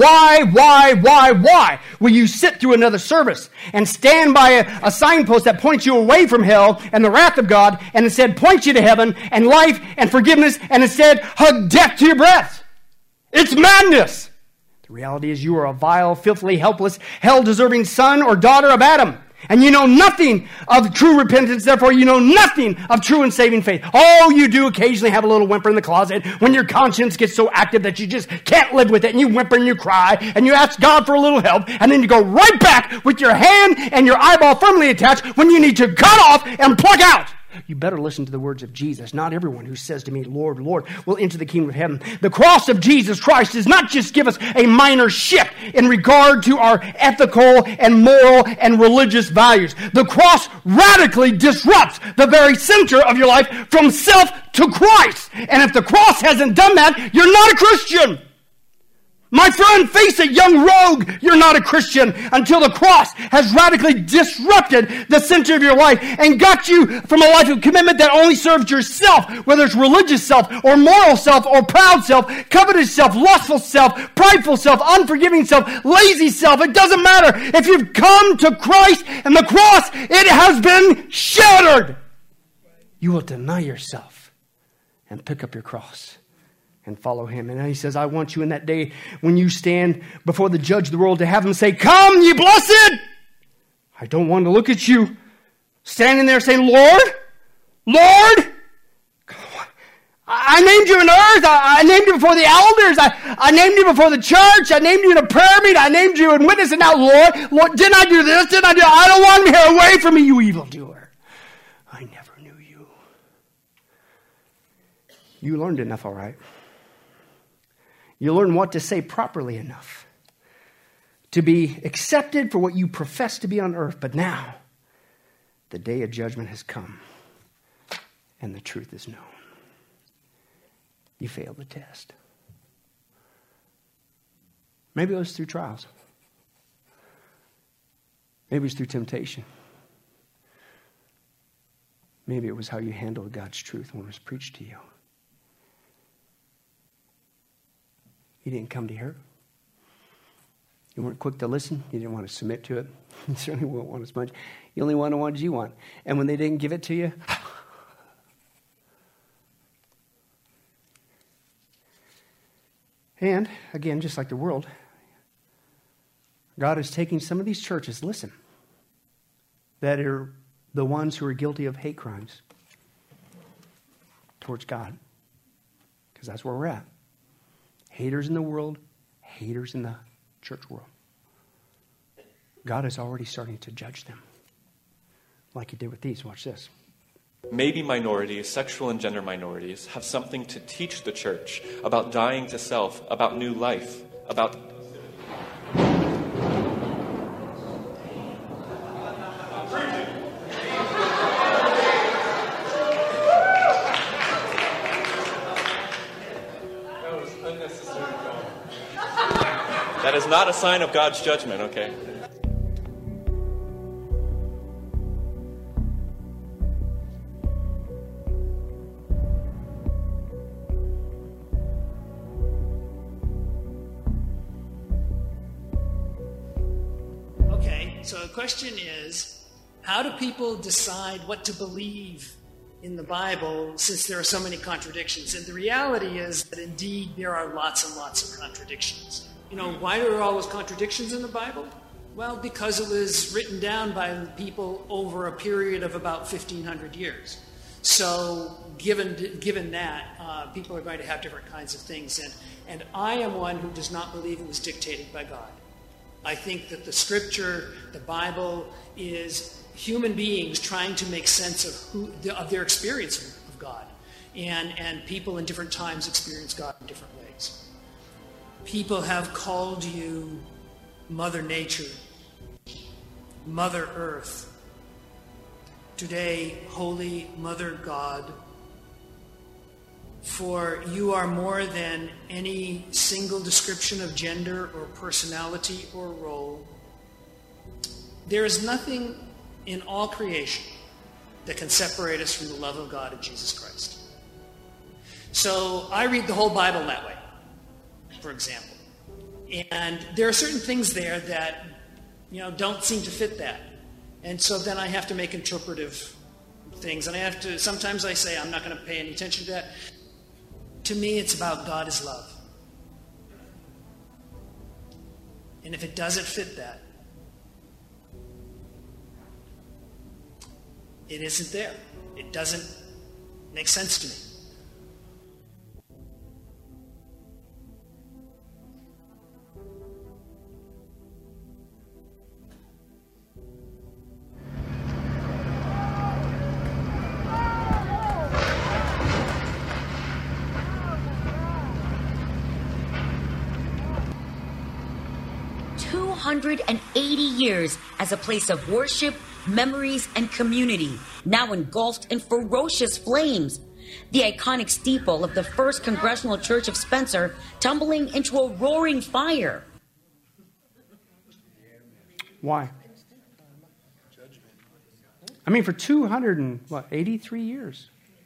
why will you sit through another service and stand by a signpost that points you away from hell and the wrath of God, and instead points you to heaven and life and forgiveness, and instead hug death to your breath? It's madness. The reality is you are a vile, filthily, helpless, hell-deserving son or daughter of Adam. And you know nothing of true repentance, therefore you know nothing of true and saving faith. Oh, you do occasionally have a little whimper in the closet when your conscience gets so active that you just can't live with it, and you whimper and you cry, and you ask God for a little help, and then you go right back with your hand and your eyeball firmly attached when you need to cut off and pluck out. You better listen to the words of Jesus. Not everyone who says to me, Lord, Lord, will enter the kingdom of heaven. The cross of Jesus Christ does not just give us a minor shift in regard to our ethical and moral and religious values. The cross radically disrupts the very center of your life from self to Christ. And if the cross hasn't done that, you're not a Christian. My friend, face it, young rogue, you're not a Christian until the cross has radically disrupted the center of your life and got you from a life of commitment that only serves yourself, whether it's religious self or moral self or proud self, covetous self, lustful self, prideful self, unforgiving self, lazy self. It doesn't matter. If you've come to Christ and the cross, it has been shattered. You will deny yourself and pick up your cross and follow him. And he says, I want you in that day when you stand before the judge of the world to have him say, come, ye blessed. I don't want to look at you standing there saying, Lord, Lord, I named you in earth. I named you before the elders. I named you before the church. I named you in a prayer meeting. I named you in witness. And now, Lord, didn't I do this? Didn't I do? I don't want him here. Away from me, you evildoer. I never knew you. You learned enough, all right. You learn what to say properly enough to be accepted for what you profess to be on earth. But now, the day of judgment has come, and the truth is known. You failed the test. Maybe it was through trials. Maybe it was through temptation. Maybe it was how you handled God's truth when it was preached to you. You didn't come to hear it. You weren't quick to listen. You didn't want to submit to it. You certainly won't want as much. You only wanted what you want. And when they didn't give it to you, and again, just like the world, God is taking some of these churches, listen, that are the ones who are guilty of hate crimes towards God. Because that's where we're at. Haters in the world, haters in the church world. God is already starting to judge them. Like he did with these. Watch this. Maybe minorities, sexual and gender minorities, have something to teach the church about dying to self, about new life, about... That is not a sign of God's judgment, okay? Okay, so the question is, how do people decide what to believe in the Bible since there are so many contradictions? And the reality is that indeed there are lots and lots of contradictions. You know, why are there all those contradictions in the Bible? Well, because it was written down by people over a period of about 1,500 years. So given that, people are going to have different kinds of things. And I am one who does not believe it was dictated by God. I think that the Scripture, the Bible, is human beings trying to make sense of their experience of God. And people in different times experience God in different ways. People have called you Mother Nature, Mother Earth. Today, Holy Mother God, for you are more than any single description of gender or personality or role. There is nothing in all creation that can separate us from the love of God in Jesus Christ. So I read the whole Bible that way, for example. And there are certain things there that, don't seem to fit that. And so then I have to make interpretive things. And sometimes I say, I'm not going to pay any attention to that. To me, it's about God is love. And if it doesn't fit that, it isn't there. It doesn't make sense to me. 280 years as a place of worship, memories, and community, now engulfed in ferocious flames. The iconic steeple of the First Congregational Church of Spencer tumbling into a roaring fire. Why? I mean, for 283 years.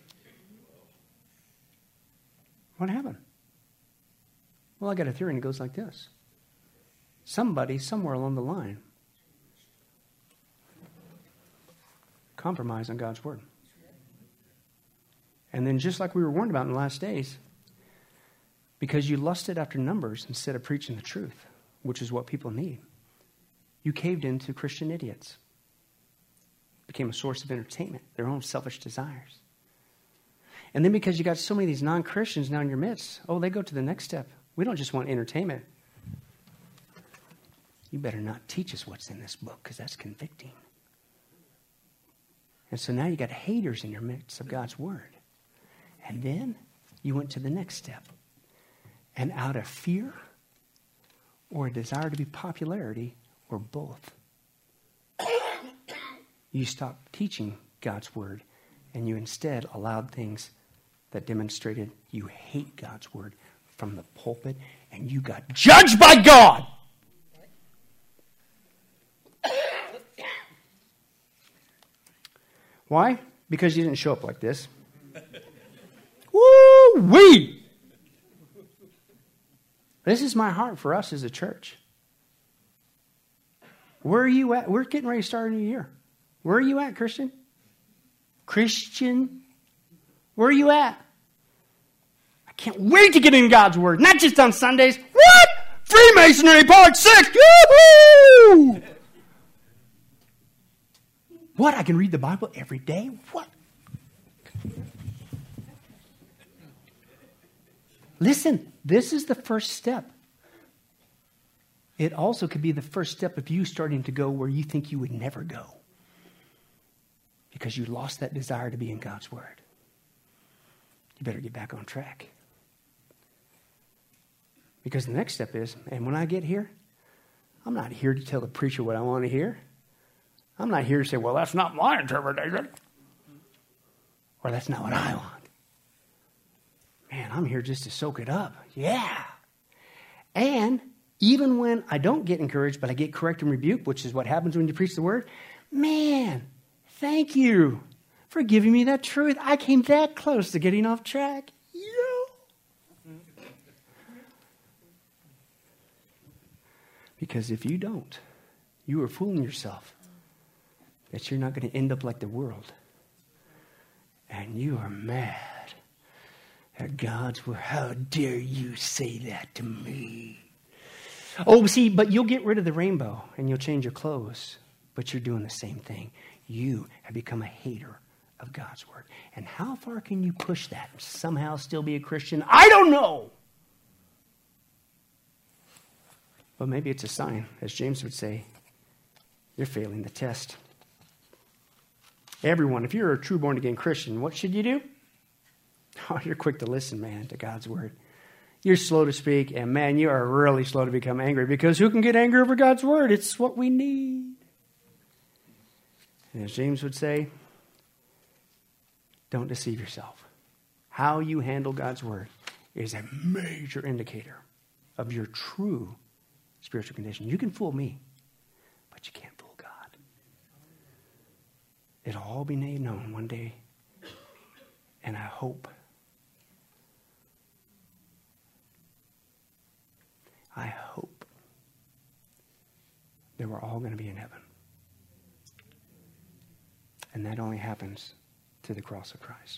What happened? Well, I got a theory, and it goes like this. Somebody, somewhere along the line, compromised on God's word. And then just like we were warned about in the last days, because you lusted after numbers instead of preaching the truth, which is what people need, you caved into Christian idiots. Became a source of entertainment, their own selfish desires. And then because you got so many of these non-Christians now in your midst, they go to the next step. We don't just want entertainment. You better not teach us what's in this book, because that's convicting. And so now you got haters in your midst of God's word. And then you went to the next step. And out of fear or a desire to be popularity, or both, you stopped teaching God's word, and you instead allowed things that demonstrated you hate God's word from the pulpit and you got judged by God. Why? Because you didn't show up like this. Woo-wee! This is my heart for us as a church. Where are you at? We're getting ready to start a new year. Where are you at, Christian? Christian? Where are you at? I can't wait to get in God's Word. Not just on Sundays. What? Freemasonry Part 6! Yoo-hoo! What? I can read the Bible every day? What? Listen, this is the first step. It also could be the first step of you starting to go where you think you would never go. Because you lost that desire to be in God's Word. You better get back on track. Because the next step is, and when I get here, I'm not here to tell the preacher what I want to hear. I'm not here to say, well, that's not my interpretation. Or that's not what I want. Man, I'm here just to soak it up. Yeah. And even when I don't get encouraged, but I get corrected and rebuked, which is what happens when you preach the Word, man, thank you for giving me that truth. I came that close to getting off track. Because if you don't, you are fooling yourself that you're not going to end up like the world. And you are mad at God's Word. How dare you say that to me? Oh, see, but you'll get rid of the rainbow and you'll change your clothes. But you're doing the same thing. You have become a hater of God's Word. And how far can you push that and somehow still be a Christian? I don't know. But maybe it's a sign, as James would say, you're failing the test. Everyone, if you're a true born-again Christian, what should you do? Oh, you're quick to listen, man, to God's Word. You're slow to speak, and man, you are really slow to become angry, because who can get angry over God's Word? It's what we need. And as James would say, don't deceive yourself. How you handle God's Word is a major indicator of your true spiritual condition. You can fool me, but you can't fool God. It'll all be made known one day, and I hope that we're all going to be in heaven. And that only happens through the cross of Christ.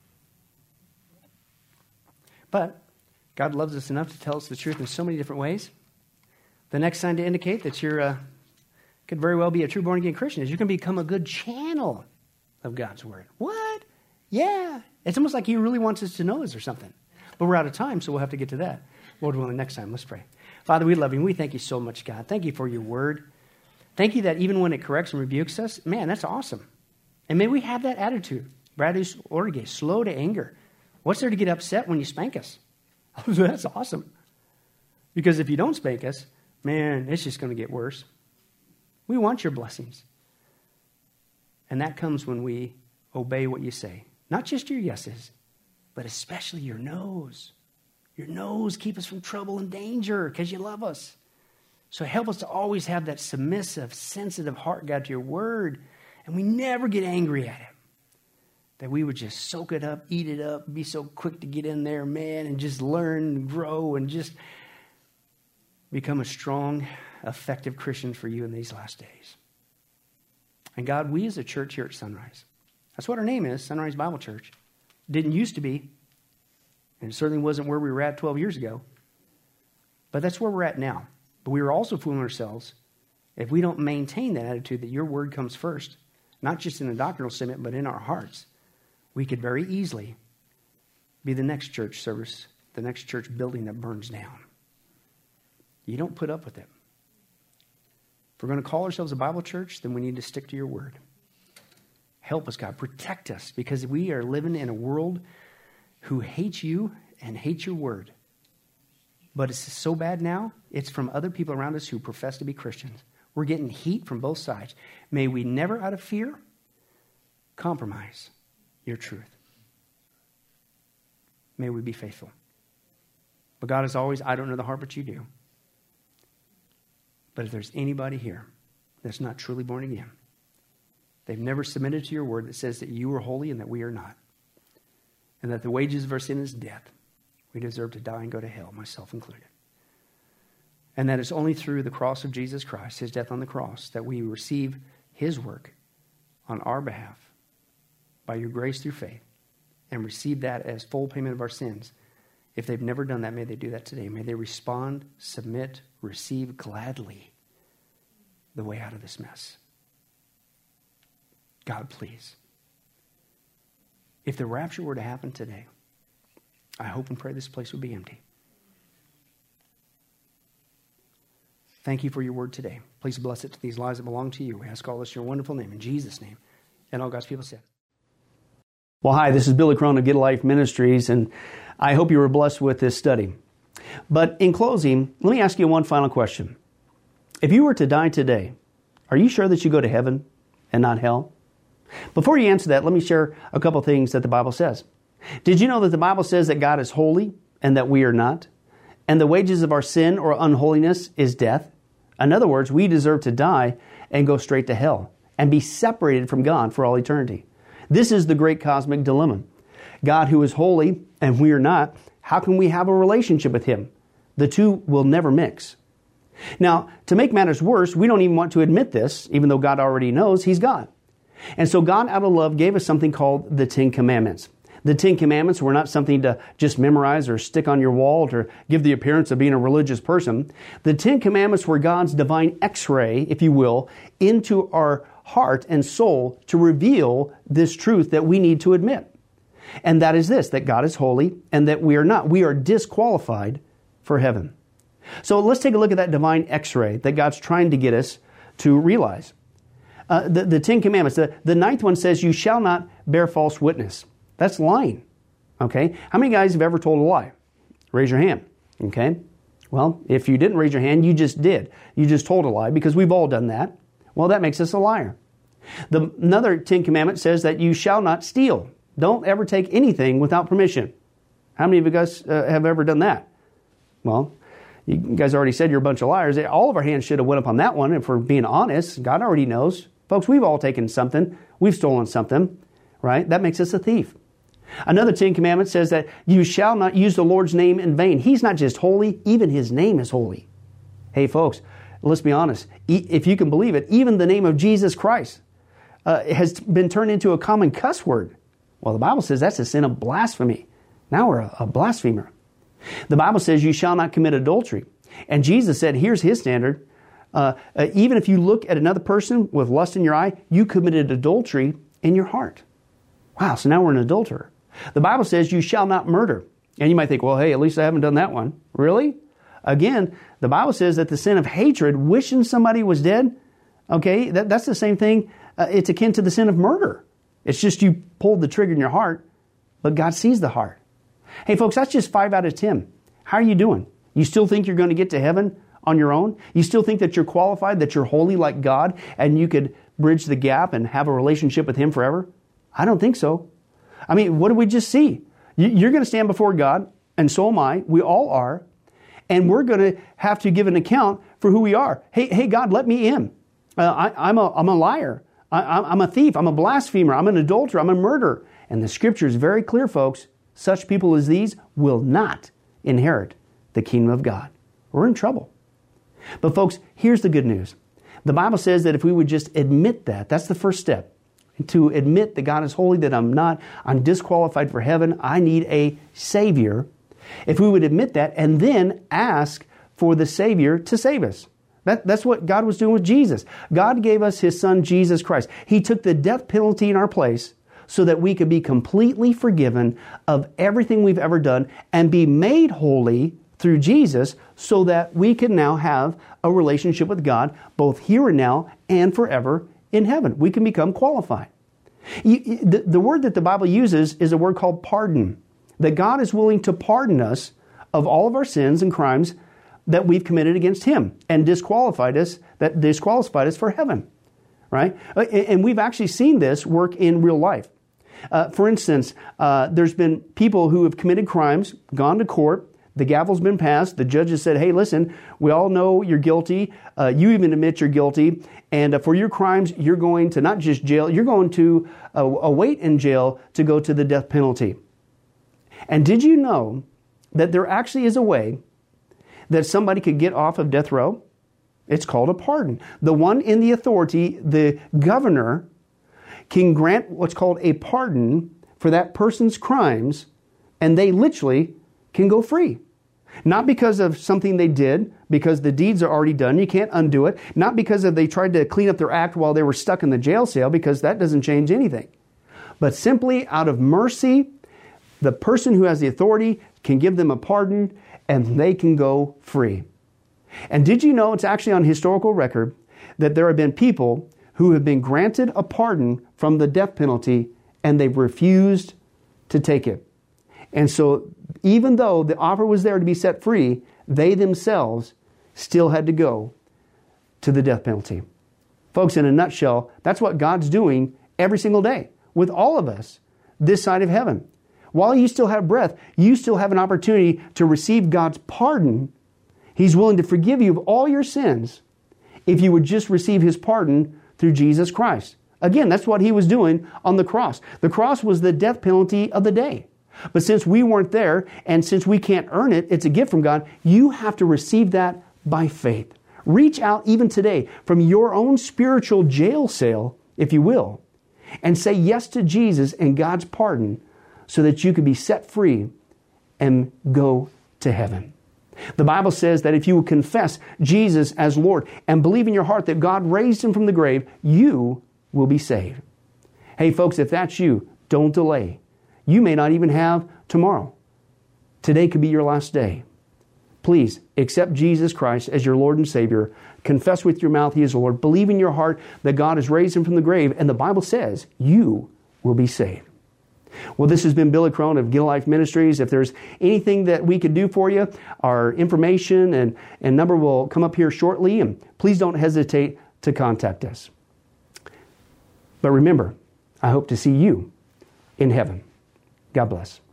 But God loves us enough to tell us the truth in so many different ways. The next sign to indicate that you're could very well be a true born-again Christian is you're going to become a good channel of God's Word. What? Yeah. It's almost like He really wants us to know this or something. But we're out of time, so we'll have to get to that. Lord willing, next time. Let's pray. Father, we love You. We thank You so much, God. Thank You for Your Word. Thank You that even when it corrects and rebukes us, man, that's awesome. And may we have that attitude. Bradley's Ortega, slow to anger. What's there to get upset when You spank us? That's awesome. Because if You don't spank us, man, it's just going to get worse. We want Your blessings. And that comes when we obey what You say. Not just Your yeses, but especially Your no's. Your no's keep us from trouble and danger because You love us. So help us to always have that submissive, sensitive heart, God, to Your Word. And we never get angry at it. That we would just soak it up, eat it up, be so quick to get in there, man, and just learn and grow and just become a strong, effective Christian for You in these last days. And God, we as a church here at Sunrise, that's what our name is, Sunrise Bible Church. Didn't used to be, and it certainly wasn't where we were at 12 years ago, but that's where we're at now. But we were also fooling ourselves if we don't maintain that attitude that Your Word comes first, not just in a doctrinal statement, but in our hearts. We could very easily be the next church service, the next church building that burns down. You don't put up with it. If we're going to call ourselves a Bible church, then we need to stick to Your Word. Help us, God. Protect us, because we are living in a world who hates You and hates Your Word. But it's so bad now, it's from other people around us who profess to be Christians. We're getting heat from both sides. May we never, out of fear, compromise Your truth. May we be faithful. But God, as always, I don't know the heart, but you do. But if there's anybody here that's not truly born again, they've never submitted to your word that says that you are holy and that we are not, and that the wages of our sin is death, we deserve to die and go to hell, myself included. And that it's only through the cross of Jesus Christ, his death on the cross, that we receive his work on our behalf by your grace through faith and receive that as full payment of our sins. If they've never done that, may they do that today. May they respond, submit, receive gladly the way out of this mess. God, please. If the rapture were to happen today, I hope and pray this place would be empty. Thank you for your word today. Please bless it to these lives that belong to you. We ask all this in your wonderful name, in Jesus' name. And all God's people said. Well, hi, this is Billy Crone of Get a Life Ministries, and I hope you were blessed with this study. But in closing, let me ask you one final question. If you were to die today, are you sure that you go to heaven and not hell? Before you answer that, let me share a couple things that the Bible says. Did you know that the Bible says that God is holy and that we are not? And the wages of our sin or unholiness is death. In other words, we deserve to die and go straight to hell and be separated from God for all eternity. This is the great cosmic dilemma. God, who is holy and we are not, how can we have a relationship with him? The two will never mix. Now, to make matters worse, we don't even want to admit this, even though God already knows he's God. And so God, out of love, gave us something called the Ten Commandments. The Ten Commandments were not something to just memorize or stick on your wall to give the appearance of being a religious person. The Ten Commandments were God's divine X-ray, if you will, into our heart and soul to reveal this truth that we need to admit. And that is this, that God is holy and that we are not. We are disqualified for heaven. So let's take a look at that divine X-ray that God's trying to get us to realize. The Ten Commandments, the ninth one says, you shall not bear false witness. That's lying. Okay? How many guys have ever told a lie? Raise your hand. Okay? Well, if you didn't raise your hand, you just did. You just told a lie because we've all done that. Well, that makes us a liar. Another Ten Commandment says that you shall not steal. Don't ever take anything without permission. How many of you guys have ever done that? Well, you guys already said you're a bunch of liars. All of our hands should have went up on that one. If we're being honest, God already knows. Folks, we've all taken something. We've stolen something, right? That makes us a thief. Another Ten Commandment says that you shall not use the Lord's name in vain. He's not just holy, even his name is holy. Hey, folks, let's be honest. If you can believe it, even the name of Jesus Christ has been turned into a common cuss word. Well, the Bible says that's a sin of blasphemy. Now we're a blasphemer. The Bible says you shall not commit adultery. And Jesus said, here's his standard. Even if you look at another person with lust in your eye, you committed adultery in your heart. Wow, so now we're an adulterer. The Bible says you shall not murder. And you might think, well, hey, at least I haven't done that one. Really? Again, the Bible says that the sin of hatred, wishing somebody was dead, okay, that's the same thing. It's akin to the sin of murder. It's just you pulled the trigger in your heart, but God sees the heart. Hey, folks, that's just 5 out of 10. How are you doing? You still think you're going to get to heaven on your own? You still think that you're qualified, that you're holy like God, and you could bridge the gap and have a relationship with him forever? I don't think so. I mean, what did we just see? You're going to stand before God, and so am I. We all are. And we're going to have to give an account for who we are. Hey, God, let me in. I'm a liar. I'm a thief. I'm a blasphemer. I'm an adulterer. I'm a murderer. And the scripture is very clear, folks. Such people as these will not inherit the kingdom of God. We're in trouble. But folks, here's the good news. The Bible says that if we would just admit that, that's the first step. To admit that God is holy, that I'm not, I'm disqualified for heaven, I need a Savior. If we would admit that and then ask for the Savior to save us. That's what God was doing with Jesus. God gave us His Son, Jesus Christ. He took the death penalty in our place so that we could be completely forgiven of everything we've ever done and be made holy through Jesus so that we can now have a relationship with God both here and now and forever in heaven. We can become qualified. The word that the Bible uses is a word called pardon. That God is willing to pardon us of all of our sins and crimes that we've committed against Him and disqualified us for heaven. Right? And we've actually seen this work in real life. For instance, there's been people who have committed crimes, gone to court. The gavel's been passed. The judge has said, hey, listen, we all know you're guilty. You even admit you're guilty. And for your crimes, you're going to not just jail, you're going to await in jail to go to the death penalty. And did you know that there actually is a way that somebody could get off of death row? It's called a pardon. The one in the authority, the governor, can grant what's called a pardon for that person's crimes, and they literally can go free. Not because of something they did, because the deeds are already done, you can't undo it. Not because they tried to clean up their act while they were stuck in the jail cell, because that doesn't change anything. But simply out of mercy, the person who has the authority can give them a pardon, and they can go free. And did you know, it's actually on historical record, that there have been people who have been granted a pardon from the death penalty, and they've refused to take it. And so, even though the offer was there to be set free, they themselves still had to go to the death penalty. Folks, in a nutshell, that's what God's doing every single day with all of us this side of heaven. While you still have breath, you still have an opportunity to receive God's pardon. He's willing to forgive you of all your sins if you would just receive His pardon through Jesus Christ. Again, that's what He was doing on the cross. The cross was the death penalty of the day. But since we weren't there, and since we can't earn it, it's a gift from God, you have to receive that by faith. Reach out even today from your own spiritual jail cell, if you will, and say yes to Jesus and God's pardon so that you can be set free and go to heaven. The Bible says that if you will confess Jesus as Lord and believe in your heart that God raised Him from the grave, you will be saved. Hey folks, if that's you, don't delay. You may not even have tomorrow. Today could be your last day. Please accept Jesus Christ as your Lord and Savior. Confess with your mouth He is Lord. Believe in your heart that God has raised Him from the grave. And the Bible says you will be saved. Well, this has been Billy Crone of Get a Life Ministries. If there's anything that we could do for you, our information and number will come up here shortly. And please don't hesitate to contact us. But remember, I hope to see you in heaven. God bless.